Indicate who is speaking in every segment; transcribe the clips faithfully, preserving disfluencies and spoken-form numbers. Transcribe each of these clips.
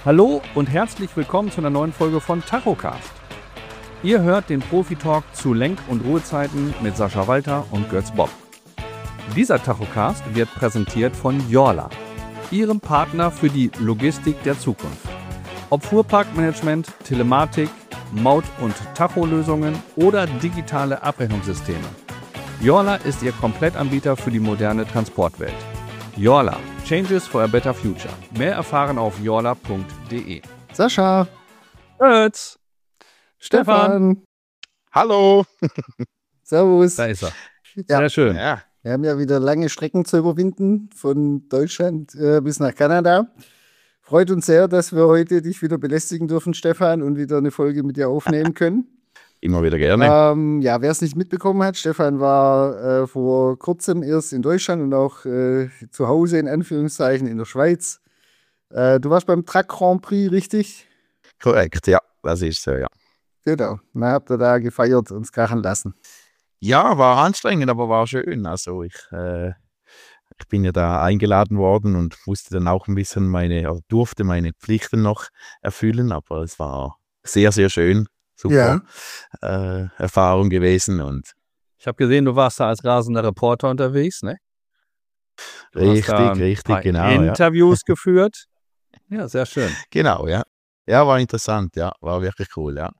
Speaker 1: Hallo und herzlich willkommen zu einer neuen Folge von Tachocast. Ihr hört den Profi-Talk zu Lenk- und Ruhezeiten mit Sascha Walter und Götz Bob. Dieser Tachocast wird präsentiert von Jorla, Ihrem Partner für die Logistik der Zukunft. Ob Fuhrparkmanagement, Telematik, Maut- und Tacho-Lösungen oder digitale Abrechnungssysteme. Jorla ist Ihr Komplettanbieter für die moderne Transportwelt. Jorla, Changes for a Better Future. Mehr erfahren auf jorla punkt de.
Speaker 2: Sascha,
Speaker 1: Götz,
Speaker 2: Stefan,
Speaker 3: Hallo.
Speaker 2: Servus.
Speaker 1: Da ist er.
Speaker 2: Ja.
Speaker 1: Sehr schön.
Speaker 3: Ja,
Speaker 2: Wir haben ja wieder lange Strecken zu überwinden, von Deutschland äh, bis nach Kanada. Freut uns sehr, dass wir heute dich wieder belästigen dürfen, Stefan, und wieder eine Folge mit dir aufnehmen können.
Speaker 3: immer wieder gerne.
Speaker 2: Ähm, ja, wer es nicht mitbekommen hat, Stefan war äh, vor kurzem erst in Deutschland und auch äh, zu Hause in Anführungszeichen in der Schweiz. Äh, du warst beim Truck Grand Prix, richtig?
Speaker 3: Korrekt, ja, das ist so, ja.
Speaker 2: Genau. Dann habt ihr da gefeiert und es krachen lassen.
Speaker 3: Ja, war anstrengend, aber war schön. Also ich, äh, ich bin ja da eingeladen worden und musste dann auch ein bisschen meine, also durfte meine Pflichten noch erfüllen, aber es war sehr, sehr schön. Super äh, Erfahrung gewesen und
Speaker 1: Ich habe gesehen, du warst da als rasender Reporter unterwegs, ne? Du hast
Speaker 3: richtig,
Speaker 1: da ein
Speaker 3: richtig,
Speaker 1: paar
Speaker 3: genau. Ja.
Speaker 1: Interviews geführt. Ja, sehr schön.
Speaker 3: Genau, ja. Ja, war interessant, ja, war wirklich cool, ja.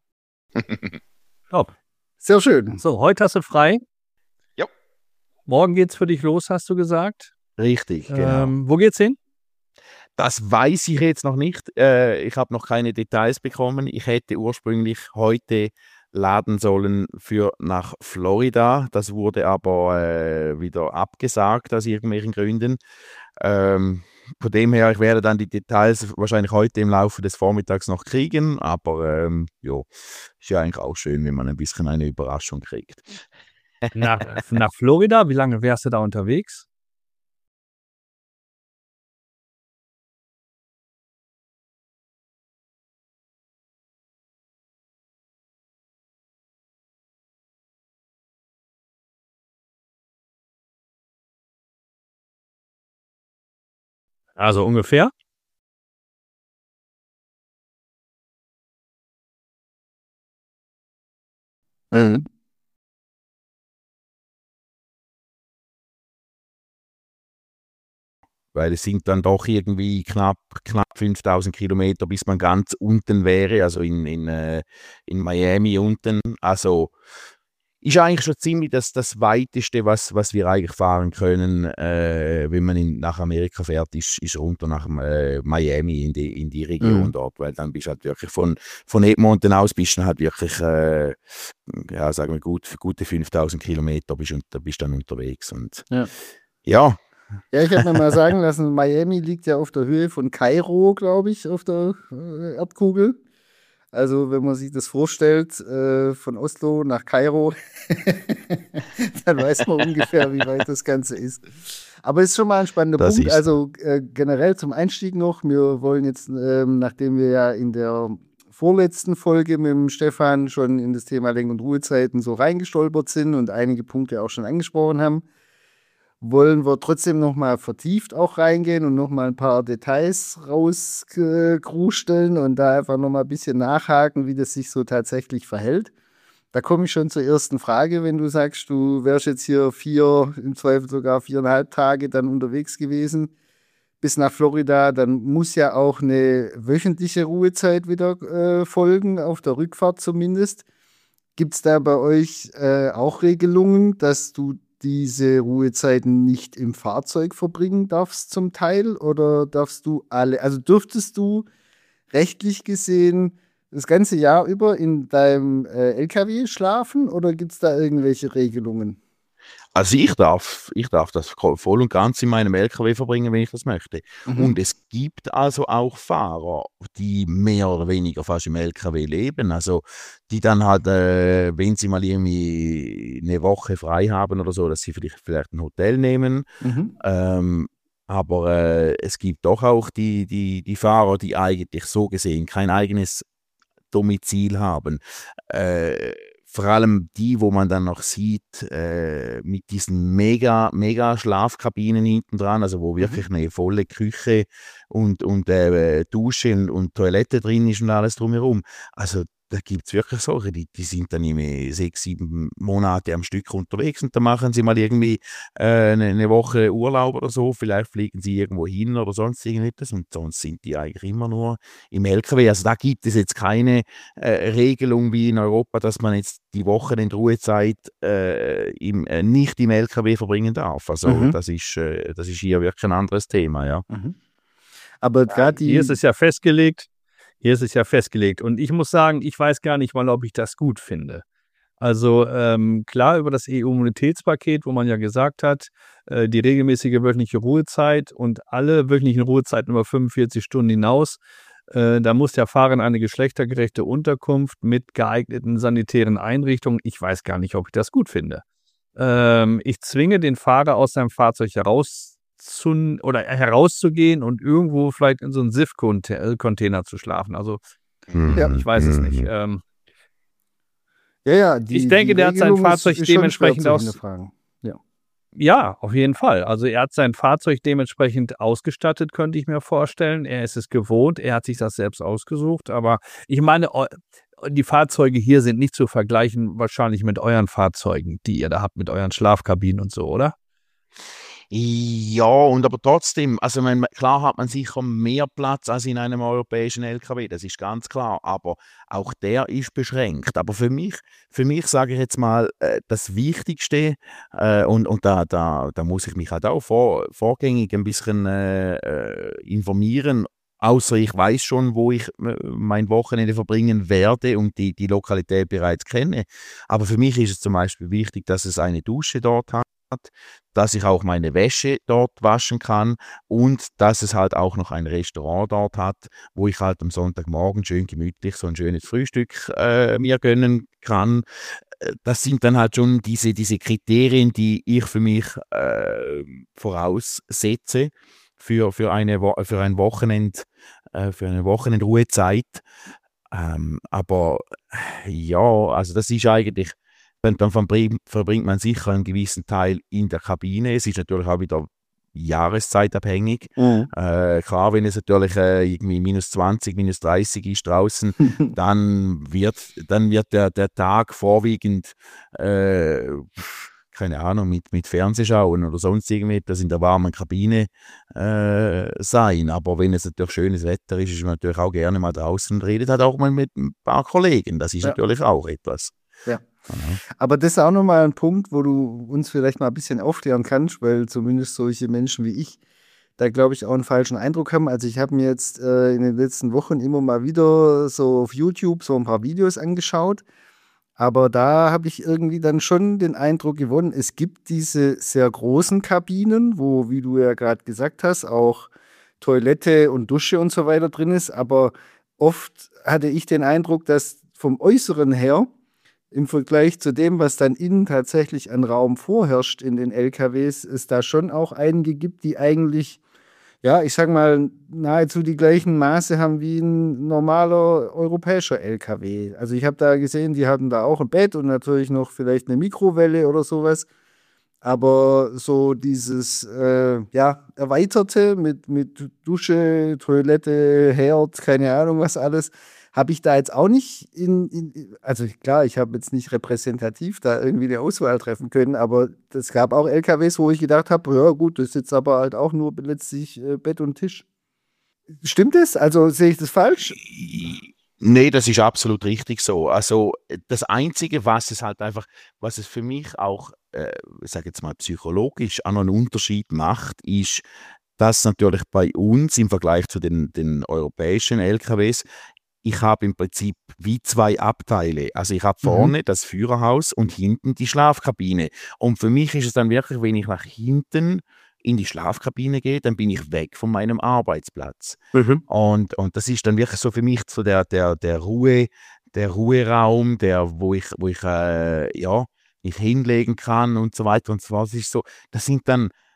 Speaker 1: Top.
Speaker 2: Sehr schön.
Speaker 1: So, heute hast du frei.
Speaker 3: Jo.
Speaker 1: Morgen geht's für dich los, hast du gesagt.
Speaker 3: Richtig, genau.
Speaker 1: Ähm, wo geht's hin?
Speaker 3: Das weiß ich jetzt noch nicht. Äh, ich habe noch keine Details bekommen. Ich hätte ursprünglich heute laden sollen für nach Florida. Das wurde aber äh, wieder abgesagt aus irgendwelchen Gründen. Ähm, von dem her, ich werde dann die Details wahrscheinlich heute im Laufe des Vormittags noch kriegen. Aber ähm, ja, ist ja eigentlich auch schön, wenn man ein bisschen eine Überraschung kriegt.
Speaker 1: Nach, nach Florida? Wie lange wärst du da unterwegs? Also ungefähr?
Speaker 2: Mhm.
Speaker 3: Weil es sind dann doch irgendwie knapp, knapp fünftausend Kilometer, bis man ganz unten wäre, also in, in, äh, in Miami unten. Also ist eigentlich schon ziemlich das, das Weiteste, was, was wir eigentlich fahren können, äh, wenn man in, nach Amerika fährt, ist, ist runter nach äh, Miami in die, in die Region
Speaker 2: Mhm.
Speaker 3: dort, weil dann bist du halt wirklich von, von Edmonton aus bist du halt wirklich, äh, ja, sagen wir gut, für gute fünftausend Kilometer bist du bist dann unterwegs und
Speaker 2: Ja.
Speaker 3: ja.
Speaker 2: Ja, ich habe mir mal sagen lassen, Miami liegt ja auf der Höhe von Kairo, glaube ich, auf der äh, Erdkugel. Also, wenn man sich das vorstellt, äh, von Oslo nach Kairo, dann weiß man ungefähr, wie weit das Ganze ist. Aber es ist schon mal ein spannender
Speaker 3: Das
Speaker 2: Punkt.
Speaker 3: ist
Speaker 2: Also, äh, generell zum Einstieg noch. Wir wollen jetzt, ähm, nachdem wir ja in der vorletzten Folge mit dem Stefan schon in das Thema Lenk- und Ruhezeiten so reingestolpert sind und einige Punkte auch schon angesprochen haben, wollen wir trotzdem noch mal vertieft auch reingehen und noch mal ein paar Details rauskrusteln und da einfach noch mal ein bisschen nachhaken, wie das sich so tatsächlich verhält. Da komme ich schon zur ersten Frage, wenn du sagst, du wärst jetzt hier vier, im Zweifel sogar viereinhalb Tage dann unterwegs gewesen bis nach Florida, dann muss ja auch eine wöchentliche Ruhezeit wieder äh, folgen, auf der Rückfahrt zumindest. Gibt es da bei euch äh, auch Regelungen, dass du diese Ruhezeiten nicht im Fahrzeug verbringen darfst zum Teil? Oder darfst du alle, also dürftest du rechtlich gesehen das ganze Jahr über in deinem äh, L K W schlafen oder gibt es da irgendwelche Regelungen?
Speaker 3: Also ich darf, ich darf das voll und ganz in meinem L K W verbringen, wenn ich das möchte.
Speaker 2: Mhm.
Speaker 3: Und es gibt also auch Fahrer, die mehr oder weniger fast im L K W leben. Also die dann halt, äh, wenn sie mal irgendwie eine Woche frei haben oder so, dass sie vielleicht, vielleicht ein Hotel nehmen.
Speaker 2: Mhm.
Speaker 3: Ähm, aber äh, es gibt doch auch die, die, die Fahrer, die eigentlich so gesehen kein eigenes Domizil haben. Äh, vor allem die, wo man dann noch sieht, äh, mit diesen mega, mega Schlafkabinen hinten dran, also wo wirklich eine volle Küche und, und äh, Dusche und, und Toilette drin ist und alles drumherum. Also da gibt es wirklich solche, die, die sind dann irgendwie sechs, sieben Monate am Stück unterwegs und dann machen sie mal irgendwie äh, eine, eine Woche Urlaub oder so, vielleicht fliegen sie irgendwo hin oder sonst irgendetwas und sonst sind die eigentlich immer nur im L K W. Also da gibt es jetzt keine äh, Regelung wie in Europa, dass man jetzt die Wochenendruhezeit äh, im, äh, nicht im L K W verbringen darf. Also
Speaker 2: Mhm.
Speaker 3: das ist, äh, das ist hier wirklich ein anderes Thema, ja.
Speaker 2: Mhm. Aber gerade die.
Speaker 1: Hier ist es ja festgelegt. Hier ist es ja festgelegt. Und ich muss sagen, ich weiß gar nicht mal, ob ich das gut finde. Also ähm, klar über das E U-Mobilitätspaket, wo man ja gesagt hat, äh, die regelmäßige wöchentliche Ruhezeit und alle wöchentlichen Ruhezeiten über fünfundvierzig Stunden hinaus, äh, da muss der Fahrer in eine geschlechtergerechte Unterkunft mit geeigneten sanitären Einrichtungen. Ich weiß gar nicht, ob ich das gut finde. Ähm, ich zwinge den Fahrer aus seinem Fahrzeug heraus zu, oder herauszugehen und irgendwo vielleicht in so einen S I F-Container zu schlafen. Also
Speaker 2: Ja.
Speaker 1: ich weiß es nicht. Ähm,
Speaker 2: Ja, ja, die,
Speaker 1: ich denke,
Speaker 2: die
Speaker 1: der hat sein
Speaker 2: Regelung ist-
Speaker 1: Fahrzeug
Speaker 2: ist schon
Speaker 1: dementsprechend
Speaker 2: schwer zu
Speaker 1: aus.
Speaker 2: hinterfragen. Ja.
Speaker 1: Ja, auf jeden Fall. Also er hat sein Fahrzeug dementsprechend ausgestattet, könnte ich mir vorstellen. Er ist es gewohnt, er hat sich das selbst ausgesucht. Aber ich meine, eu- die Fahrzeuge hier sind nicht zu vergleichen wahrscheinlich mit euren Fahrzeugen, die ihr da habt, mit euren Schlafkabinen und so, oder?
Speaker 3: Ja, und aber trotzdem, also man, klar hat man sicher mehr Platz als in einem europäischen L K W, das ist ganz klar, aber auch der ist beschränkt. Aber für mich, für mich sage ich jetzt mal, äh, das Wichtigste, äh, und, und da, da, da muss ich mich halt auch vor, vorgängig ein bisschen äh, äh, informieren, außer ich weiß schon, wo ich äh, mein Wochenende verbringen werde und die, die Lokalität bereits kenne. Aber für mich ist es zum Beispiel wichtig, dass es eine Dusche dort hat, dass ich auch meine Wäsche dort waschen kann und dass es halt auch noch ein Restaurant dort hat, wo ich halt am Sonntagmorgen schön gemütlich so ein schönes Frühstück äh, mir gönnen kann. Äh, Das sind dann halt schon diese, diese Kriterien, die ich für mich äh, voraussetze für, für, eine, Wo- für ein Wochenend, äh, für eine Wochenendruhezeit. Ähm, aber ja, also das ist eigentlich, dann, dann verbringt, verbringt man sicher einen gewissen Teil in der Kabine. Es ist natürlich auch wieder jahreszeitabhängig.
Speaker 2: Mhm.
Speaker 3: Äh, klar, wenn es natürlich äh, irgendwie minus zwanzig, minus dreißig ist draußen, dann wird, dann wird der, der Tag vorwiegend, äh, keine Ahnung, mit, mit Fernsehschauen oder sonst irgendetwas in der warmen Kabine äh, sein. Aber wenn es natürlich schönes Wetter ist, ist man natürlich auch gerne mal draußen und redet halt auch mal mit ein paar Kollegen. Das ist
Speaker 2: Ja.
Speaker 3: natürlich auch etwas.
Speaker 2: Ja.
Speaker 3: Ja.
Speaker 2: Aber das ist auch nochmal ein Punkt, wo du uns vielleicht mal ein bisschen aufklären kannst, weil zumindest solche Menschen wie ich da, glaube ich, auch einen falschen Eindruck haben. Also ich habe mir jetzt äh, in den letzten Wochen immer mal wieder so auf YouTube so ein paar Videos angeschaut. Aber da habe ich irgendwie dann schon den Eindruck gewonnen, es gibt diese sehr großen Kabinen, wo, wie du ja gerade gesagt hast, auch Toilette und Dusche und so weiter drin ist. Aber oft hatte ich den Eindruck, dass vom Äußeren her im Vergleich zu dem, was dann innen tatsächlich an Raum vorherrscht in den L K Ws, es da schon auch einige gibt, die eigentlich, ja, ich sag mal, nahezu die gleichen Maße haben wie ein normaler europäischer L K W. Also ich habe da gesehen, die hatten da auch ein Bett und natürlich noch vielleicht eine Mikrowelle oder sowas. Aber so dieses äh, ja, Erweiterte mit, mit Dusche, Toilette, Herd, keine Ahnung was alles, habe ich da jetzt auch nicht in, in also klar, ich habe jetzt nicht repräsentativ da irgendwie eine Auswahl treffen können, aber es gab auch L K Ws, wo ich gedacht habe, ja gut, das ist jetzt aber halt auch nur letztlich äh, Bett und Tisch. Stimmt das? Also sehe ich das falsch?
Speaker 3: Nee, das ist absolut richtig so. Also das Einzige, was es halt einfach, was es für mich auch, äh, ich sage jetzt mal psychologisch auch noch einen Unterschied macht, ist, dass natürlich bei uns im Vergleich zu den, den europäischen L K Ws, ich habe im Prinzip wie zwei Abteile. Also ich habe vorne das Führerhaus und hinten die Schlafkabine. Und für mich ist es dann wirklich, wenn ich nach hinten in die Schlafkabine gehe, dann bin ich weg von meinem Arbeitsplatz.
Speaker 1: Mhm.
Speaker 3: Und, und das ist dann wirklich so für mich so der, der, der Ruhe, der Ruheraum, der, wo ich, wo ich äh, ja, mich hinlegen kann und so weiter und so fort. Das ist so, das sind dann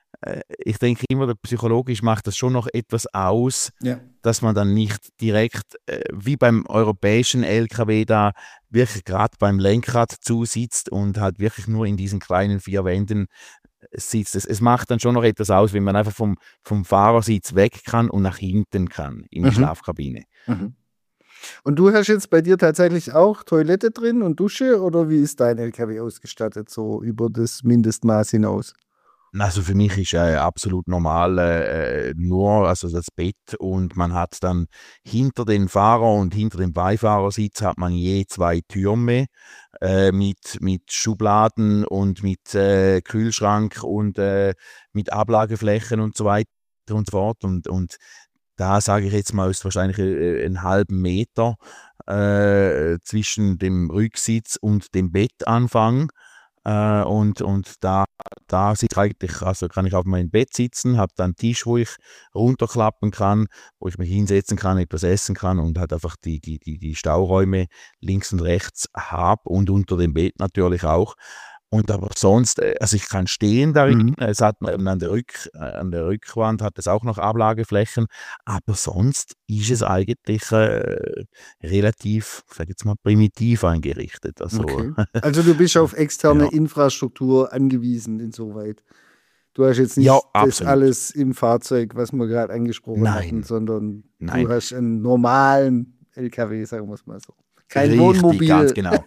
Speaker 3: äh, ich denke immer, psychologisch macht das schon noch etwas aus,
Speaker 2: Ja.
Speaker 3: dass man dann nicht direkt, äh, wie beim europäischen L K W da, wirklich gerade beim Lenkrad zusitzt und halt wirklich nur in diesen kleinen vier Wänden sitzt. Es, es macht dann schon noch etwas aus, wenn man einfach vom, vom Fahrersitz weg kann und nach hinten kann in die
Speaker 2: Mhm.
Speaker 3: Schlafkabine.
Speaker 2: Mhm. Und du hast jetzt bei dir tatsächlich auch Toilette drin und Dusche oder wie ist dein L K W ausgestattet, so über das Mindestmaß hinaus?
Speaker 3: Also für mich ist äh, absolut normal äh, nur also das Bett und man hat dann hinter den Fahrer und hinter dem Beifahrersitz hat man je zwei Türme äh, mit, mit Schubladen und mit äh, Kühlschrank und äh, mit Ablageflächen und so weiter und so fort. Und, und da sage ich jetzt mal, ist wahrscheinlich äh, einen halben Meter äh, zwischen dem Rücksitz und dem Bettanfang. Äh, und, und da, da sitze ich eigentlich, also kann ich auf meinem Bett sitzen, habe dann einen Tisch, wo ich runterklappen kann, wo ich mich hinsetzen kann, etwas essen kann und halt einfach die, die, die, die Stauräume links und rechts habe und unter dem Bett natürlich auch. Und aber sonst, äh, also ich kann stehen darin,
Speaker 2: Mhm.
Speaker 3: es hat ähm, an der, Rück, äh, an der Rückwand hat es auch noch Ablageflächen, aber sonst ist es eigentlich äh, relativ, ich sage jetzt mal, primitiv eingerichtet. Also,
Speaker 2: Okay. Also du bist auf externe
Speaker 3: Ja.
Speaker 2: Infrastruktur angewiesen insoweit. Du hast jetzt nicht
Speaker 3: Ja,
Speaker 2: das
Speaker 3: absolut.
Speaker 2: alles im Fahrzeug, was wir gerade angesprochen
Speaker 3: Nein.
Speaker 2: hatten, sondern
Speaker 3: Nein.
Speaker 2: du hast einen normalen L K W, sagen wir es mal so. Kein
Speaker 3: Richtig,
Speaker 2: Wohnmobil.
Speaker 3: ganz genau.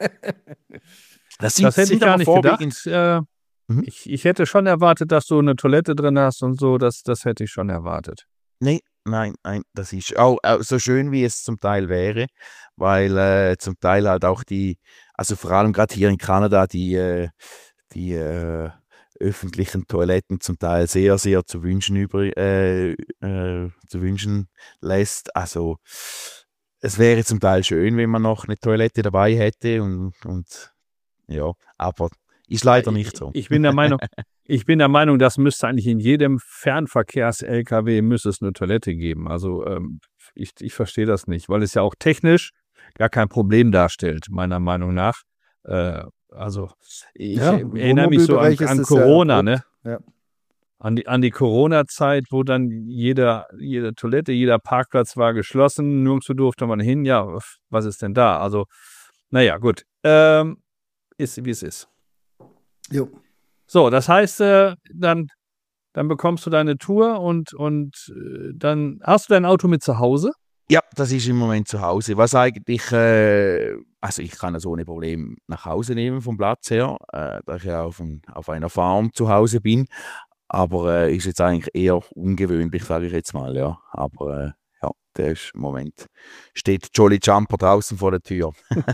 Speaker 3: Das, sind,
Speaker 1: Das hätte
Speaker 3: sind
Speaker 1: ich gar
Speaker 3: aber
Speaker 1: nicht
Speaker 3: vorwiegend.
Speaker 1: gedacht. Äh,
Speaker 3: Mhm.
Speaker 1: ich, ich hätte schon erwartet, dass du eine Toilette drin hast und so. Das, das hätte ich schon erwartet.
Speaker 3: Nee, nein, nein, das ist auch, auch so schön, wie es zum Teil wäre, weil äh, zum Teil halt auch die, also vor allem gerade hier in Kanada, die, äh, die äh, öffentlichen Toiletten zum Teil sehr, sehr zu wünschen über, äh, äh, zu wünschen lässt. Also es wäre zum Teil schön, wenn man noch eine Toilette dabei hätte und, und ja, aber ist leider
Speaker 1: Ja,
Speaker 3: nicht so.
Speaker 1: Ich bin der Meinung, ich bin der Meinung, das müsste eigentlich in jedem Fernverkehrs-L K W müsste es eine Toilette geben. Also ähm, ich, ich verstehe das nicht, weil es ja auch technisch gar kein Problem darstellt, meiner Meinung nach. Äh, also ich
Speaker 2: Ja, im
Speaker 1: erinnere mich so an,
Speaker 2: Wohnmobilbereich ist
Speaker 1: an
Speaker 2: es ja
Speaker 1: Corona, ne?
Speaker 2: erprobt. Ja.
Speaker 1: An die, an die Corona-Zeit, wo dann jeder, jede Toilette, jeder Parkplatz war geschlossen, nirgendwo durfte man hin. Ja, was ist denn da? Also, naja, gut. Ähm, ist, wie es ist.
Speaker 2: Jo.
Speaker 1: So, das heißt, äh, dann, dann bekommst du deine Tour und, und äh, dann hast du dein Auto mit zu Hause?
Speaker 3: Ja, das ist im Moment zu Hause. Was eigentlich, äh, also ich kann es ohne Problem nach Hause nehmen vom Platz her, äh, da ich ja auf, ein, auf einer Farm zu Hause bin. Aber äh, ist jetzt eigentlich eher ungewöhnlich, sage ich jetzt mal, ja. Aber äh, ja, der ist im Moment, steht Jolly Jumper draußen vor der Tür.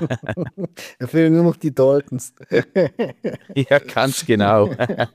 Speaker 2: Da fehlen nur noch die Daltons.
Speaker 3: Ja, ganz genau.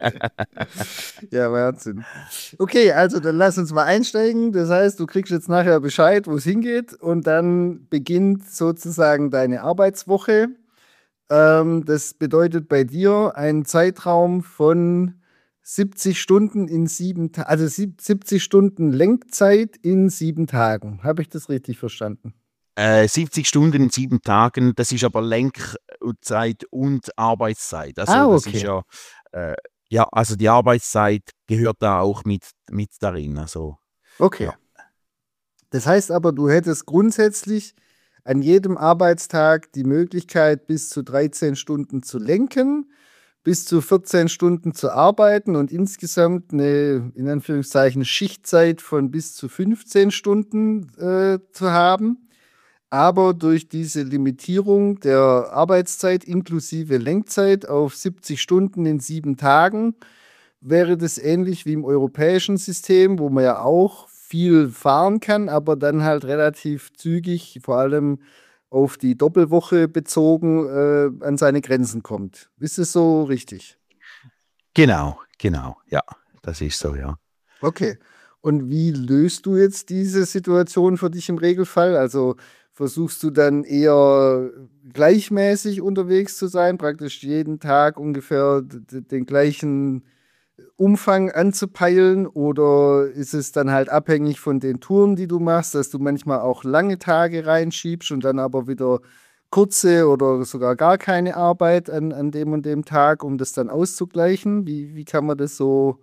Speaker 2: Ja, Wahnsinn. Okay, also dann lass uns mal einsteigen. Das heißt, du kriegst jetzt nachher Bescheid, wo es hingeht und dann beginnt sozusagen deine Arbeitswoche. Ähm, das bedeutet bei dir einen Zeitraum von siebzig Stunden in sieben Tagen, also siebzig Stunden Lenkzeit in sieben Tagen. Habe ich das richtig verstanden?
Speaker 3: Äh, siebzig Stunden in sieben Tagen, das ist aber Lenkzeit und Arbeitszeit. Also
Speaker 2: Ah,
Speaker 3: das
Speaker 2: okay.
Speaker 3: ist ja, äh, ja, also die Arbeitszeit gehört da auch mit, mit darin. Also,
Speaker 2: Okay.
Speaker 3: ja.
Speaker 2: Das heißt aber, du hättest grundsätzlich an jedem Arbeitstag die Möglichkeit, bis zu dreizehn Stunden zu lenken, bis zu vierzehn Stunden zu arbeiten und insgesamt eine, in Anführungszeichen, Schichtzeit von bis zu fünfzehn Stunden äh, zu haben. Aber durch diese Limitierung der Arbeitszeit inklusive Lenkzeit auf siebzig Stunden in sieben Tagen wäre das ähnlich wie im europäischen System, wo man ja auch viel fahren kann, aber dann halt relativ zügig, vor allem auf die Doppelwoche bezogen, äh, an seine Grenzen kommt. Ist es so richtig?
Speaker 3: Genau, genau, ja, das ist so, ja.
Speaker 2: Okay. Und wie löst du jetzt diese Situation für dich im Regelfall? Also versuchst du dann eher gleichmäßig unterwegs zu sein, praktisch jeden Tag ungefähr d- den gleichen Umfang anzupeilen, oder ist es dann halt abhängig von den Touren, die du machst, dass du manchmal auch lange Tage reinschiebst und dann aber wieder kurze oder sogar gar keine Arbeit an, an dem und dem Tag, um das dann auszugleichen? Wie, wie kann man das so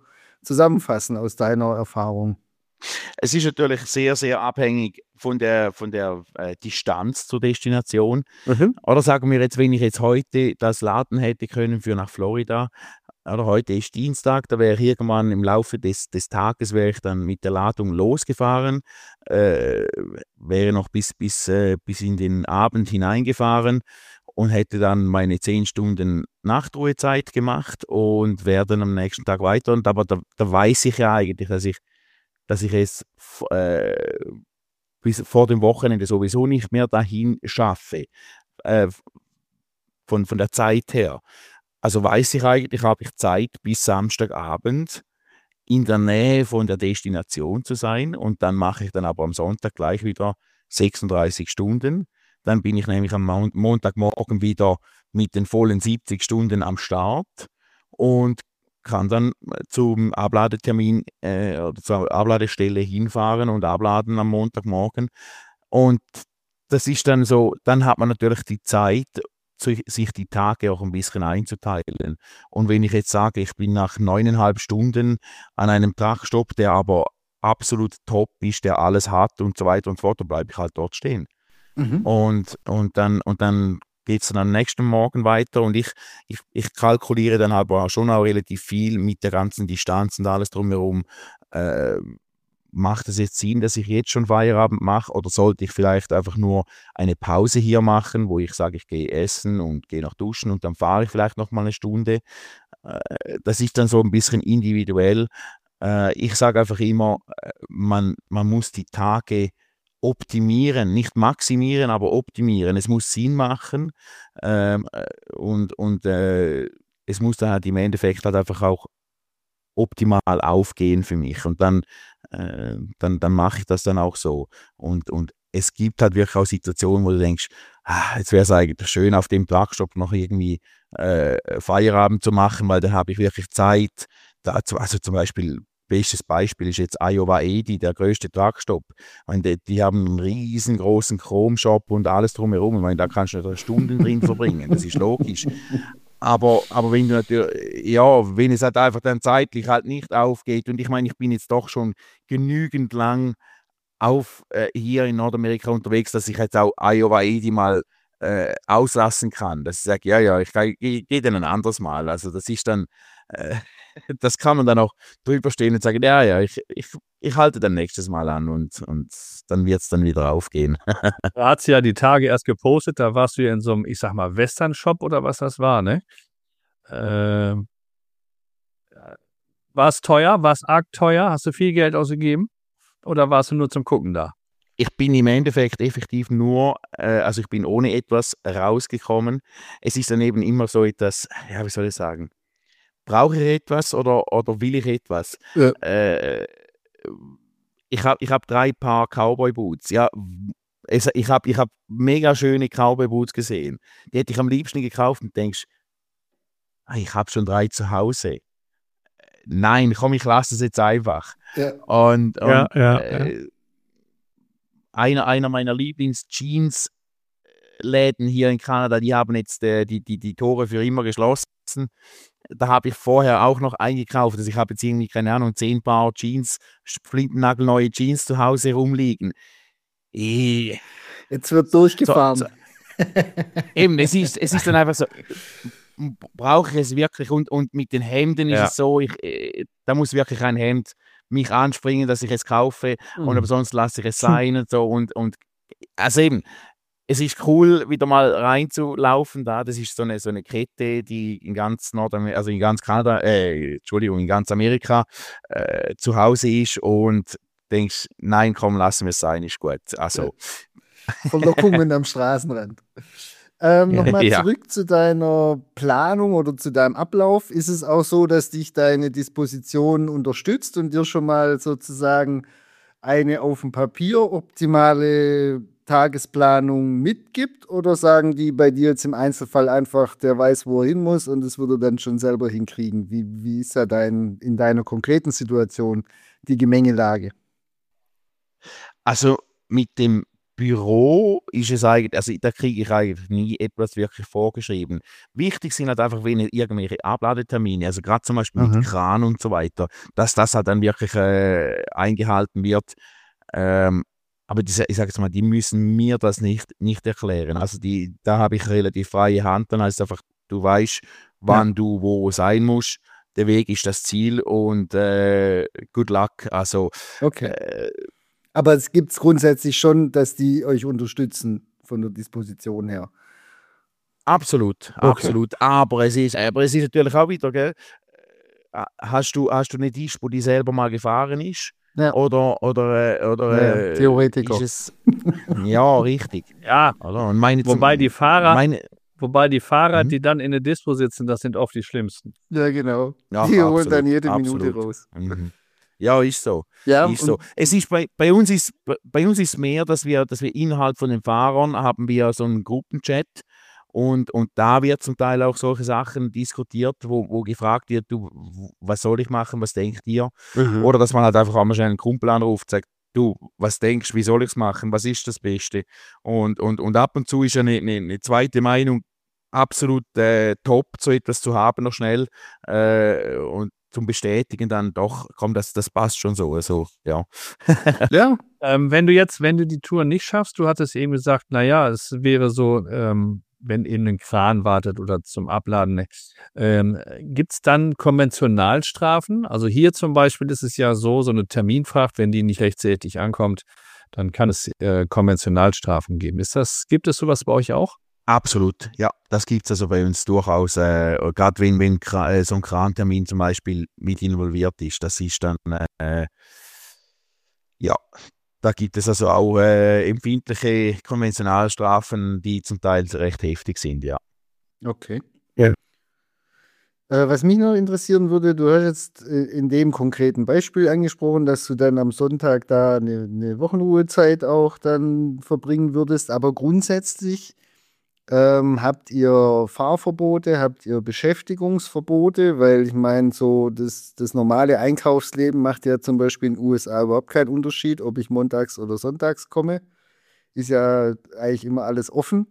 Speaker 2: zusammenfassen aus deiner Erfahrung?
Speaker 3: Es ist natürlich sehr, sehr abhängig von der, von der äh, Distanz zur Destination.
Speaker 2: Mhm.
Speaker 3: Oder sagen wir jetzt, wenn ich jetzt heute das laden hätte können für nach Florida, oder heute ist Dienstag, da wäre ich irgendwann im Laufe des, des Tages wäre ich dann mit der Ladung losgefahren, äh, wäre noch bis, bis, äh, bis in den Abend hineingefahren und hätte dann meine zehn Stunden Nachtruhezeit gemacht und wäre dann am nächsten Tag weiter. Und aber da, da weiß ich ja eigentlich, dass ich, dass ich es äh, bis vor dem Wochenende sowieso nicht mehr dahin schaffe, äh, von, von der Zeit her. Also weiß ich eigentlich, habe ich Zeit bis Samstagabend in der Nähe von der Destination zu sein und dann mache ich dann aber am Sonntag gleich wieder sechsunddreißig Stunden. Dann bin ich nämlich am Mon- Montagmorgen wieder mit den vollen siebzig Stunden am Start und kann dann zum Abladetermin äh, oder zur Abladestelle hinfahren und abladen am Montagmorgen. Und das ist dann so, dann hat man natürlich die Zeit, zu- sich die Tage auch ein bisschen einzuteilen. Und wenn ich jetzt sage, ich bin nach neuneinhalb Stunden an einem Truckstopp, der aber absolut top ist, der alles hat und so weiter und so fort, dann bleibe ich halt dort stehen.
Speaker 2: Mhm.
Speaker 3: Und, und dann, und dann geht es dann am nächsten Morgen weiter und ich, ich, ich kalkuliere dann aber auch schon auch relativ viel mit der ganzen Distanz und alles drumherum. Äh, macht es jetzt Sinn, dass ich jetzt schon Feierabend mache oder sollte ich vielleicht einfach nur eine Pause hier machen, wo ich sage, ich gehe essen und gehe noch duschen und dann fahre ich vielleicht noch mal eine Stunde. Äh, das ist dann so ein bisschen individuell. Äh, ich sage einfach immer, äh, man, man muss die Tage optimieren, nicht maximieren, aber optimieren. Es muss Sinn machen ähm, äh, und, und äh, es muss dann halt im Endeffekt halt einfach auch optimal aufgehen für mich und dann, äh, dann, dann mache ich das dann auch so und, und es gibt halt wirklich auch Situationen, wo du denkst, ah, jetzt wäre es eigentlich schön, auf dem Truckstop noch irgendwie äh, Feierabend zu machen, weil dann habe ich wirklich Zeit. Dazu, also zum Beispiel, bestes Beispiel ist jetzt Iowa Eddy, der größte Truckstop. Ich meine, die, die haben einen riesengroßen Chrome-Shop und alles drumherum. Ich meine, da kannst du natürlich Stunden drin verbringen, das ist logisch. Aber, aber wenn du natürlich, ja, wenn es halt einfach dann zeitlich halt nicht aufgeht und ich meine, ich bin jetzt doch schon genügend lang auf äh, hier in Nordamerika unterwegs, dass ich jetzt auch Iowa Eddy mal äh, auslassen kann. Dass ich sage, ja, ja, ich gehe geh dann ein anderes Mal. Also das ist dann, äh, das kann man dann auch drüber stehen und sagen, ja, ja, ich, ich, ich halte dann nächstes Mal an und, und dann wird es dann wieder aufgehen.
Speaker 1: Da hat sie ja die Tage erst gepostet, da warst du ja in so einem, ich sag mal, Western-Shop oder was das war, ne? Ähm, war es teuer? War es arg teuer? Hast du viel Geld ausgegeben? Oder warst du nur zum Gucken da?
Speaker 3: Ich bin im Endeffekt effektiv nur, äh, also ich bin ohne etwas rausgekommen. Es ist dann eben immer so etwas, ja, wie soll ich sagen, brauche ich etwas oder, oder will ich etwas?
Speaker 2: Ja.
Speaker 3: Äh, ich habe ich hab drei Paar Cowboy-Boots. Ja, es, ich habe ich hab mega schöne Cowboy-Boots gesehen. Die hätte ich am liebsten gekauft und denkst, ah, ich habe schon drei zu Hause. Nein, komm, ich lasse es jetzt einfach.
Speaker 2: Ja.
Speaker 3: Und,
Speaker 1: Ja,
Speaker 3: und
Speaker 1: ja,
Speaker 3: äh, einer, einer meiner Lieblings-Jeans-Läden hier in Kanada, die haben jetzt äh, die, die, die Tore für immer geschlossen. Da habe ich vorher auch noch eingekauft. Also ich habe jetzt irgendwie, keine Ahnung, zehn Paar Jeans, flintennagelneue Jeans zu Hause rumliegen. Eh,
Speaker 2: Jetzt wird
Speaker 3: so,
Speaker 2: durchgefahren.
Speaker 3: so, eben, es ist, es ist dann einfach so, m- brauche ich es wirklich? Und, und mit den Hemden ist
Speaker 1: Ja.
Speaker 3: es so, ich, äh, da muss wirklich ein Hemd mich anspringen, dass ich es kaufe und
Speaker 2: Mhm.
Speaker 3: aber sonst lasse ich es sein und so. Und, und also eben, es ist cool, wieder mal reinzulaufen da. Das ist so eine, so eine Kette, die in ganz Nordamerika, also in ganz Kanada, äh, Entschuldigung, in ganz Amerika äh, zu Hause ist und denkst, nein, komm, lassen wir es sein, ist gut. Also,
Speaker 2: Verlockungen am Straßenrand. Ähm, Nochmal
Speaker 3: ja.
Speaker 2: zurück zu deiner Planung oder zu deinem Ablauf. Ist es auch so, dass dich deine Disposition unterstützt und dir schon mal sozusagen eine auf dem Papier optimale Tagesplanung mitgibt? Oder sagen die bei dir jetzt im Einzelfall einfach, der weiß, wo er hin muss und das würde er dann schon selber hinkriegen? Wie, wie ist da dein, in deiner konkreten Situation die Gemengelage?
Speaker 3: Also mit dem Büro ist es eigentlich, also da kriege ich eigentlich nie etwas wirklich vorgeschrieben. Wichtig sind halt einfach wenn irgendwelche Abladetermine, also gerade zum Beispiel
Speaker 2: Mhm.
Speaker 3: mit Kran und so weiter, dass das halt dann wirklich äh, eingehalten wird. Ähm, aber diese, ich sage jetzt mal, die müssen mir das nicht, nicht erklären. Also die, da habe ich relativ freie Hand, dann heißt einfach, du weißt, wann du wo sein musst. Der Weg ist das Ziel und äh, good luck. Also
Speaker 2: Okay.
Speaker 3: äh,
Speaker 2: Aber es gibt es grundsätzlich schon, dass die euch unterstützen von der Disposition her.
Speaker 3: absolut,
Speaker 2: Okay.
Speaker 3: absolut. Aber es ist, aber es ist natürlich auch wieder, gell? äh, Hast du, hast du eine Dispo, die selber mal gefahren ist?
Speaker 2: Ja,
Speaker 3: Oder, oder, äh, oder
Speaker 2: ja,
Speaker 3: äh,
Speaker 2: Theoretiker.
Speaker 3: ist es. Ja, richtig.
Speaker 1: Ja,
Speaker 3: Oder? Und meine,
Speaker 1: wobei die Fahrer,
Speaker 3: meine,
Speaker 1: wobei die Fahrer,
Speaker 3: Mhm.
Speaker 1: die dann in der Dispo sitzen, das sind oft die schlimmsten.
Speaker 2: Ja, genau.
Speaker 3: Ja,
Speaker 2: Die holen
Speaker 3: absolut,
Speaker 2: dann jede Minute
Speaker 3: absolut.
Speaker 2: raus.
Speaker 3: Mhm. Ja, ist so.
Speaker 2: Ja,
Speaker 3: Ist so.
Speaker 2: und
Speaker 3: Es ist bei, bei uns ist bei- bei uns ist mehr, dass wir, dass wir innerhalb von den Fahrern haben wir so einen Gruppenchat und, und da wird zum Teil auch solche Sachen diskutiert, wo, wo gefragt wird, du, w- was soll ich machen, was denkt ihr?
Speaker 2: Mhm.
Speaker 3: Oder dass man halt einfach einmal schnell einen Kumpel anruft, sagt, du, was denkst du, wie soll ich es machen, was ist das Beste? Und, und, und ab und zu ist eine, eine, eine zweite Meinung absolut äh, top, so etwas zu haben noch schnell äh, und zum Bestätigen dann doch, komm, das, das passt schon so, also ja.
Speaker 2: ja,
Speaker 1: Ähm, wenn du jetzt, wenn du die Tour nicht schaffst, du hattest eben gesagt, naja, es wäre so, ähm, wenn eben ein Kran wartet oder zum Abladen, ähm, gibt es dann Konventionalstrafen? Also hier zum Beispiel ist es ja so, so eine Terminfracht, wenn die nicht rechtzeitig ankommt, dann kann es äh, Konventionalstrafen geben. Ist das, gibt es sowas bei euch auch?
Speaker 3: Absolut, ja, das gibt es also bei uns durchaus, äh, gerade wenn, wenn Kra- äh, so ein Krantermin zum Beispiel mit involviert ist, das ist dann, äh, ja, da gibt es also auch äh, empfindliche Konventionalstrafen, die zum Teil recht heftig sind, ja.
Speaker 2: okay.
Speaker 3: Ja.
Speaker 2: Äh, was mich noch interessieren würde, du hast jetzt äh, in dem konkreten Beispiel angesprochen, dass du dann am Sonntag da eine, eine Wochenruhezeit auch dann verbringen würdest, aber grundsätzlich ähm, habt ihr Fahrverbote, habt ihr Beschäftigungsverbote, weil ich meine, so das, das normale Einkaufsleben macht ja zum Beispiel in den U S A überhaupt keinen Unterschied, ob ich montags oder sonntags komme. Ist ja eigentlich immer alles offen.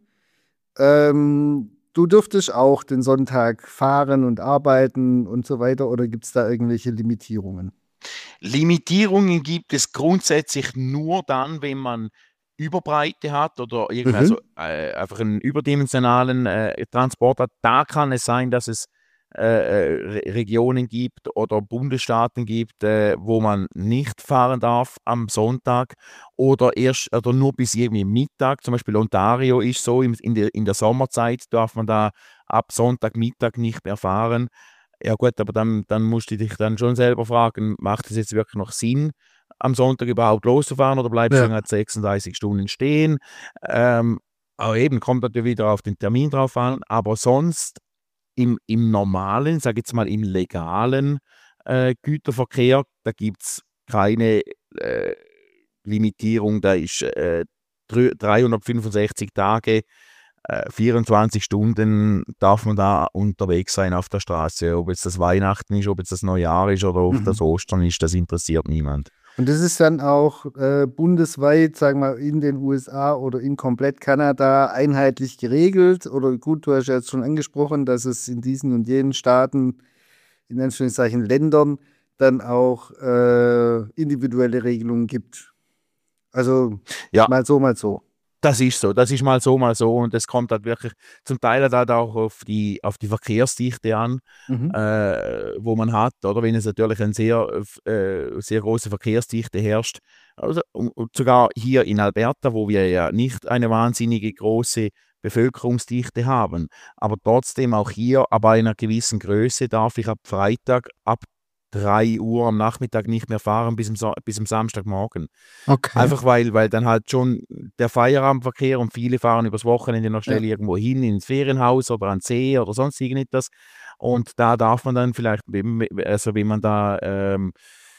Speaker 2: Ähm, du dürftest auch den Sonntag fahren und arbeiten und so weiter, oder gibt es da irgendwelche Limitierungen?
Speaker 3: Limitierungen gibt es grundsätzlich nur dann, wenn man Überbreite hat oder irgendwie
Speaker 2: Mhm.
Speaker 3: also, äh, einfach einen überdimensionalen äh, Transport hat. Da kann es sein, dass es äh, äh, Re- Regionen gibt oder Bundesstaaten gibt, äh, wo man nicht fahren darf am Sonntag oder erst oder nur bis irgendwie Mittag. Zum Beispiel Ontario ist so, im, in, der, in der Sommerzeit darf man da ab Sonntagmittag nicht mehr fahren. Ja gut, aber dann, dann musst du dich dann schon selber fragen, macht es jetzt wirklich noch Sinn, am Sonntag überhaupt loszufahren oder bleibst du
Speaker 2: Ja.
Speaker 3: dann halt sechsunddreißig Stunden stehen? Ähm, aber eben, kommt natürlich wieder auf den Termin drauf an, aber sonst im, im normalen, sage ich jetzt mal im legalen äh, Güterverkehr, da gibt es keine äh, Limitierung, da ist äh, drü- dreihundertfünfundsechzig Tage äh, vierundzwanzig Stunden darf man da unterwegs sein auf der Straße. Ob jetzt das Weihnachten ist, ob jetzt das Neujahr ist oder ob
Speaker 2: Mhm.
Speaker 3: das Ostern ist, das interessiert niemand.
Speaker 2: Und das ist dann auch äh, bundesweit, sagen wir, in den U S A oder in komplett Kanada einheitlich geregelt? Oder gut, du hast ja jetzt schon angesprochen, dass es in diesen und jenen Staaten, in Anführungszeichen Ländern, dann auch äh, individuelle Regelungen gibt. Also
Speaker 3: Ja,
Speaker 2: mal so, mal so.
Speaker 3: das ist so. Das ist mal so, mal so. Und es kommt halt wirklich zum Teil halt auch auf die, auf die Verkehrsdichte an,
Speaker 2: Mhm.
Speaker 3: äh, wo man hat. Oder wenn es natürlich eine sehr, äh, sehr große Verkehrsdichte herrscht. Also, und, und sogar hier in Alberta, wo wir ja nicht eine wahnsinnige große Bevölkerungsdichte haben. Aber trotzdem auch hier, ab einer gewissen Größe, darf ich ab Freitag, ab drei Uhr am Nachmittag nicht mehr fahren bis am, Sa- bis am Samstagmorgen.
Speaker 2: Okay.
Speaker 3: Einfach weil, weil dann halt schon der Feierabendverkehr und viele fahren übers Wochenende noch schnell
Speaker 2: Ja.
Speaker 3: irgendwo hin, ins Ferienhaus oder an den See oder sonst irgendetwas. Und da darf man dann vielleicht, also wenn man da ähm,